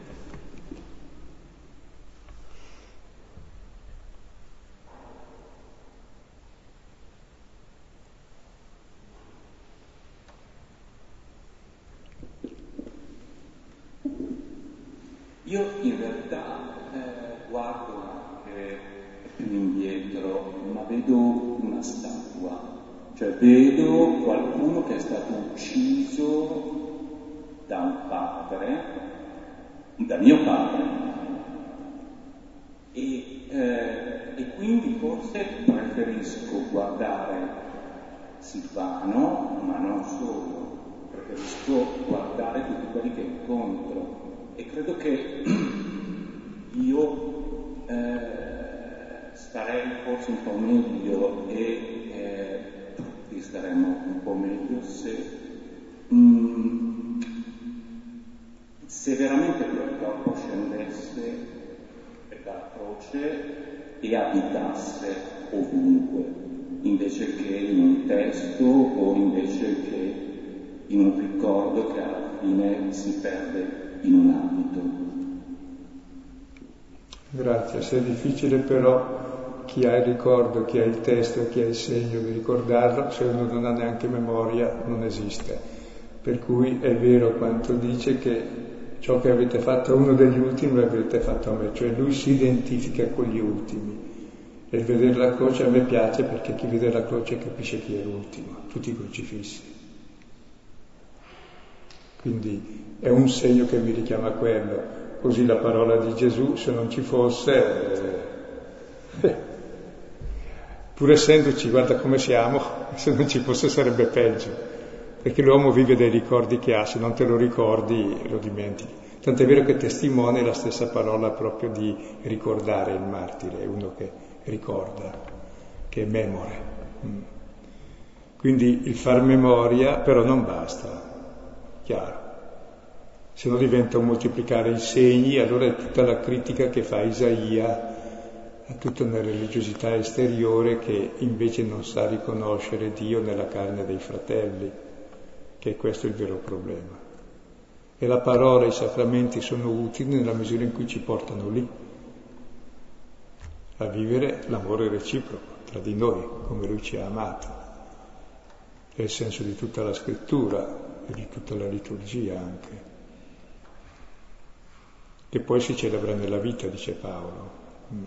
S6: Io in realtà eh, guardo anche più indietro, ma vedo una statua, cioè vedo qualcuno che è stato ucciso da un padre, da mio padre, e, eh, e quindi forse preferisco guardare Silvano, ma non solo, preferisco guardare tutti quelli che incontro. E credo che io eh, starei forse un po' meglio e eh, tutti staremmo un po' meglio se, mm, se veramente quel corpo scendesse dalla croce e abitasse ovunque, invece che in un testo o invece che in un ricordo che alla fine si perde in un abito.
S3: Grazie, se è difficile però chi ha il ricordo, chi ha il testo, chi ha il segno di ricordarlo, se uno non ha neanche memoria non esiste. Per cui è vero quanto dice che ciò che avete fatto a uno degli ultimi l'avete fatto a me, cioè lui si identifica con gli ultimi. E il vedere la croce a me piace perché chi vede la croce capisce chi è l'ultimo, tutti i crocifissi. Quindi è un segno che mi richiama a quello. Così la parola di Gesù, se non ci fosse, eh, pur essendoci, guarda come siamo, se non ci fosse sarebbe peggio, perché l'uomo vive dei ricordi che ha, se non te lo ricordi lo dimentichi. Tant'è vero che testimone è la stessa parola proprio di ricordare il martire, è uno che ricorda, che è memore. Quindi il far memoria però non basta. Chiaro, se no diventa un moltiplicare i segni, allora è tutta la critica che fa Isaia a tutta una religiosità esteriore che invece non sa riconoscere Dio nella carne dei fratelli, che è questo il vero problema. E la parola e i sacramenti sono utili nella misura in cui ci portano lì, a vivere l'amore reciproco tra di noi, come Lui ci ha amato. È il senso di tutta la scrittura e di tutta la liturgia anche, che poi si celebra nella vita, dice Paolo. Mm.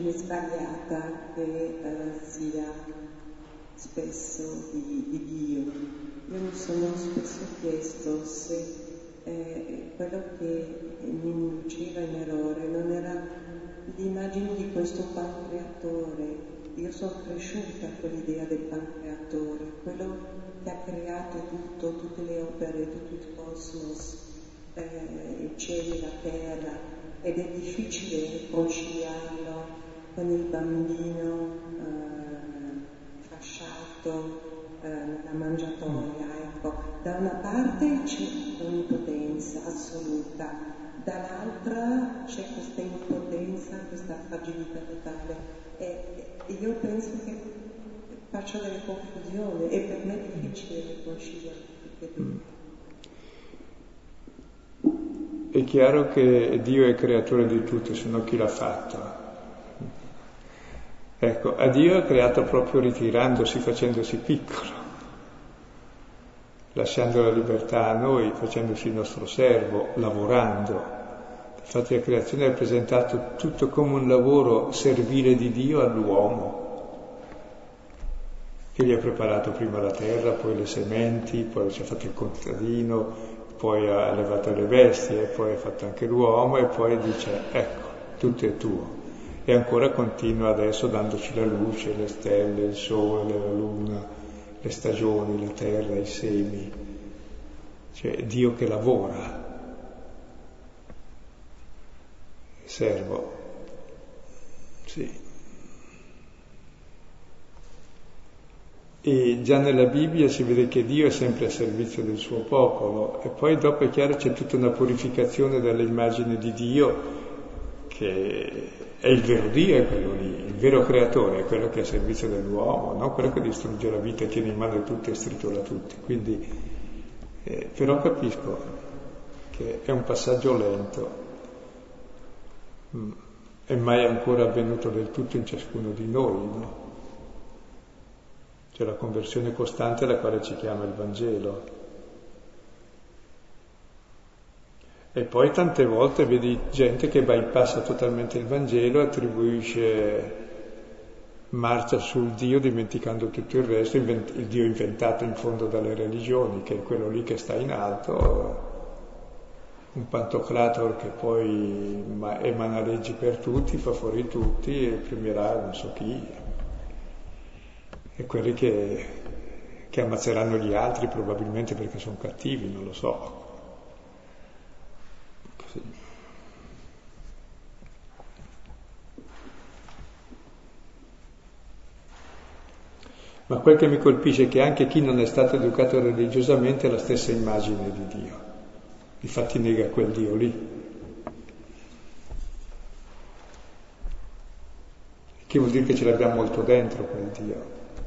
S7: immagine sbagliata che eh, sia spesso di, di Dio. Io mi sono spesso chiesto se eh, quello che mi induceva in errore non era l'immagine di questo pancreatore. Io sono cresciuta con l'idea del pancreatore, quello che ha creato tutto, tutte le opere, tutto il cosmos, eh, il cielo e la terra, ed è difficile conciliarlo con il bambino eh, fasciato eh, nella mangiatoia. Ecco, da una parte c'è l'onnipotenza assoluta, dall'altra c'è questa impotenza, questa fragilità totale. E, e io penso che faccio delle confusioni e per me è difficile riconciliare tutte e due.
S3: È chiaro che Dio è creatore di tutto, se no chi l'ha fatto? Ecco, a Dio ha creato proprio ritirandosi, facendosi piccolo, lasciando la libertà a noi, facendosi il nostro servo, lavorando. Infatti la creazione ha presentato tutto come un lavoro servile di Dio all'uomo, che gli ha preparato prima la terra, poi le sementi, poi ci ha fatto il contadino, poi ha allevato le bestie, poi ha fatto anche l'uomo e poi dice ecco, tutto è tuo. E ancora continua adesso dandoci la luce, le stelle, il sole, la luna, le stagioni, la terra, i semi. Cioè Dio che lavora. Servo, sì. E già nella Bibbia si vede che Dio è sempre a servizio del suo popolo, e poi dopo è chiaro c'è tutta una purificazione dall'immagine di Dio, che è il vero Dio, è quello lì, il vero creatore, è quello che è a servizio dell'uomo, non quello che distrugge la vita, tiene in mano tutto e stritura tutti. Quindi, eh, però capisco che è un passaggio lento. È mai ancora avvenuto del tutto in ciascuno di noi, no? C'è la conversione costante alla quale ci chiama il Vangelo. E poi tante volte vedi gente che bypassa totalmente il Vangelo, attribuisce marcia sul Dio dimenticando tutto il resto, il Dio inventato in fondo dalle religioni, che è quello lì che sta in alto, un pantocrator che poi emana leggi per tutti, fa fuori tutti e premierà non so chi, e quelli che, che ammazzeranno gli altri probabilmente perché sono cattivi, non lo so. Così. Ma quel che mi colpisce è che anche chi non è stato educato religiosamente ha la stessa immagine di Dio. Difatti nega quel Dio lì. Che vuol dire che ce l'abbiamo molto dentro quel Dio.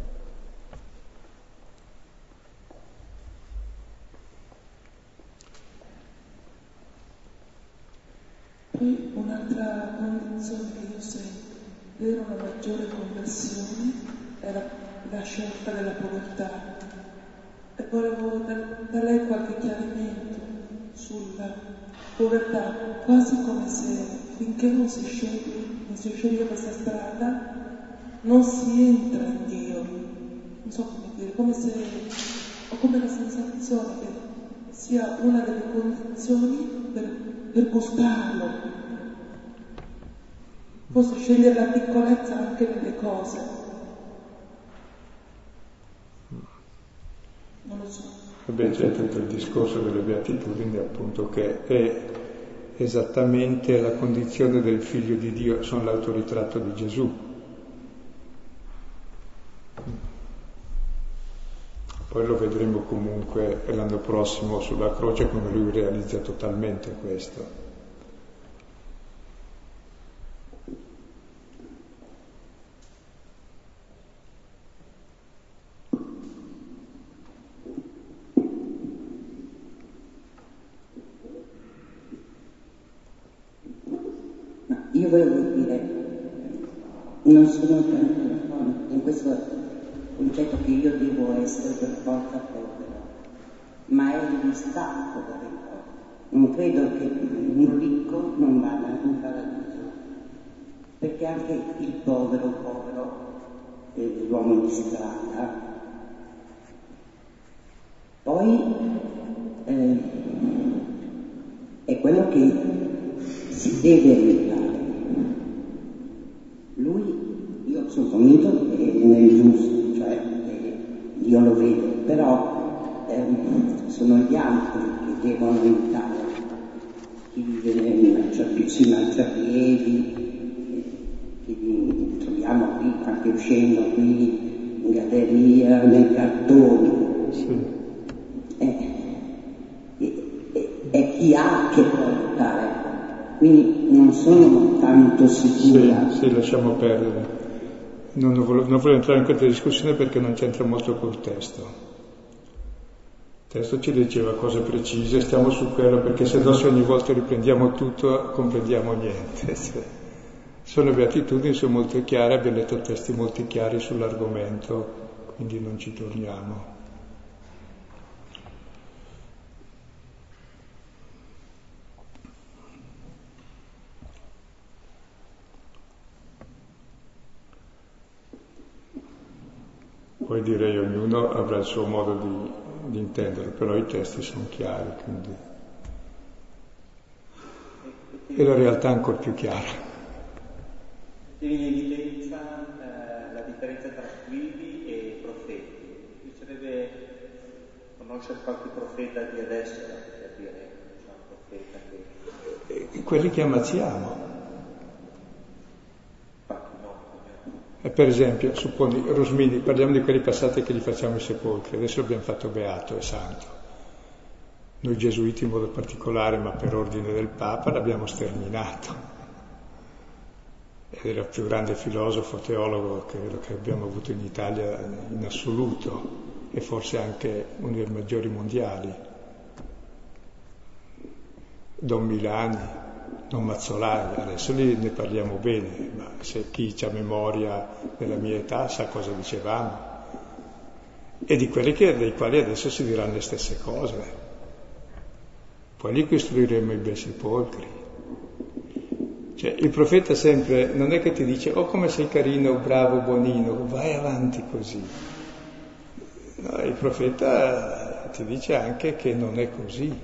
S8: Poi un'altra condizione che io sento per una maggiore conversione è la, la scelta della povertà. E volevo da, da lei qualche chiarimento sulla povertà, quasi come se finché non si sceglie, non si sceglie questa strada, non si entra in Dio. Non so come dire, come se ho come la sensazione che sia una delle condizioni per, per gustarlo. Posso scegliere la piccolezza anche nelle cose. Non lo so.
S3: Vabbè, c'è tutto il discorso delle beatitudini, appunto, che è esattamente la condizione del figlio di Dio, sono l'autoritratto di Gesù. Poi lo vedremo comunque l'anno prossimo sulla croce come lui realizza totalmente questo.
S9: Io volevo dire, non sono tanto in questo concetto che io devo essere per forza povero, ma è il distacco da ricco. Non credo che un ricco non vada in paradiso. perché anche il povero, povero, eh, l'uomo di strada, poi eh, è quello che si deve aiutare. Lui, io sono convinto che è nel giusto, cioè eh, io lo vedo, però ehm, sono gli altri che devono aiutare, chi vive nei marciapiedi, che troviamo qui, anche uscendo qui in galleria, nei cartoni.
S3: Sì.
S9: Eh, è chi ha che può aiutare, quindi non sono tanto sicura.
S3: Sì, sì, lasciamo perdere. Non voglio, non voglio entrare in questa discussione perché non c'entra molto col testo. Il testo ci diceva cose precise, stiamo su quello, perché se no se ogni volta riprendiamo tutto comprendiamo niente. Cioè, sono le beatitudini, sono molto chiare, abbiamo letto testi molto chiari sull'argomento, quindi non ci torniamo. Poi direi ognuno avrà il suo modo di, di intenderlo, però i testi sono chiari, quindi... e la realtà è ancora più chiara.
S6: Tieni in evidenza eh, la differenza tra scribi e profeti. Bisognerebbe conoscere qualche profeta di adesso per dire c'è un profeta che...
S3: E quelli che ammazziamo. E per esempio, supponi, Rosmini, parliamo di quelli passati che gli facciamo i sepolcri, adesso l'abbiamo fatto beato e santo. Noi gesuiti in modo particolare, ma per ordine del Papa, l'abbiamo sterminato. Ed era il più grande filosofo, teologo credo che abbiamo avuto in Italia in assoluto, e forse anche uno dei maggiori mondiali. Don Milani, non Mazzolani, adesso lì ne parliamo bene, ma se chi ha memoria della mia età sa cosa dicevamo, e di quelli che, dei quali adesso si diranno le stesse cose. Poi lì costruiremo i bei sepolcri. Cioè, il profeta sempre non è che ti dice oh come sei carino, bravo, buonino, vai avanti così. No, il profeta ti dice anche che non è così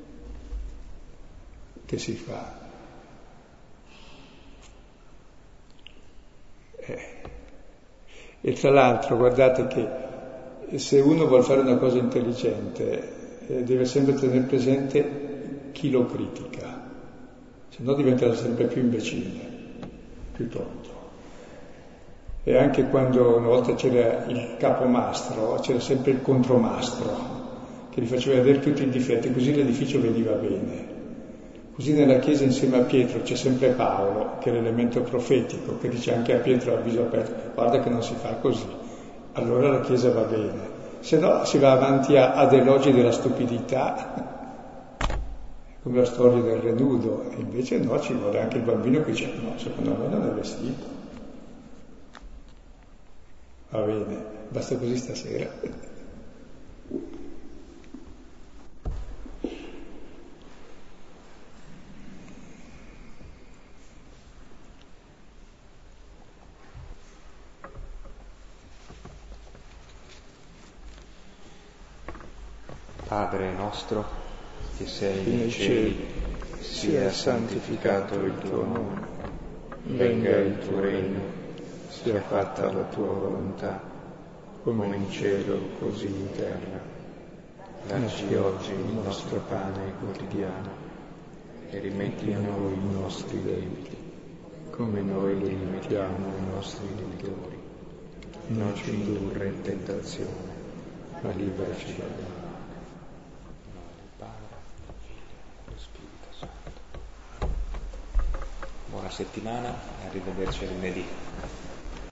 S3: che si fa. E tra l'altro guardate che se uno vuole fare una cosa intelligente eh, deve sempre tenere presente chi lo critica, se no diventerà sempre più imbecille, più tonto. E anche quando una volta c'era il capomastro, c'era sempre il contromastro che gli faceva vedere tutti i difetti, così l'edificio veniva bene. Così nella Chiesa insieme a Pietro c'è sempre Paolo, che è l'elemento profetico, che dice anche a Pietro a viso aperto, guarda che non si fa così, allora la Chiesa va bene. Se no si va avanti a, ad elogi della stupidità, come la storia del re nudo, e invece no, ci vuole anche il bambino che dice no, secondo me non è vestito. Va bene, basta così stasera.
S1: Padre nostro, che sei nei cieli, sia santificato il tuo nome, venga il tuo regno, sia fatta la tua volontà, come in cielo così in terra. Dacci oggi il nostro pane quotidiano e rimetti a noi i nostri debiti, come noi li rimettiamo ai nostri debitori. Non ci indurre in tentazione, ma liberaci dal male. Buona settimana e arrivederci a lunedì.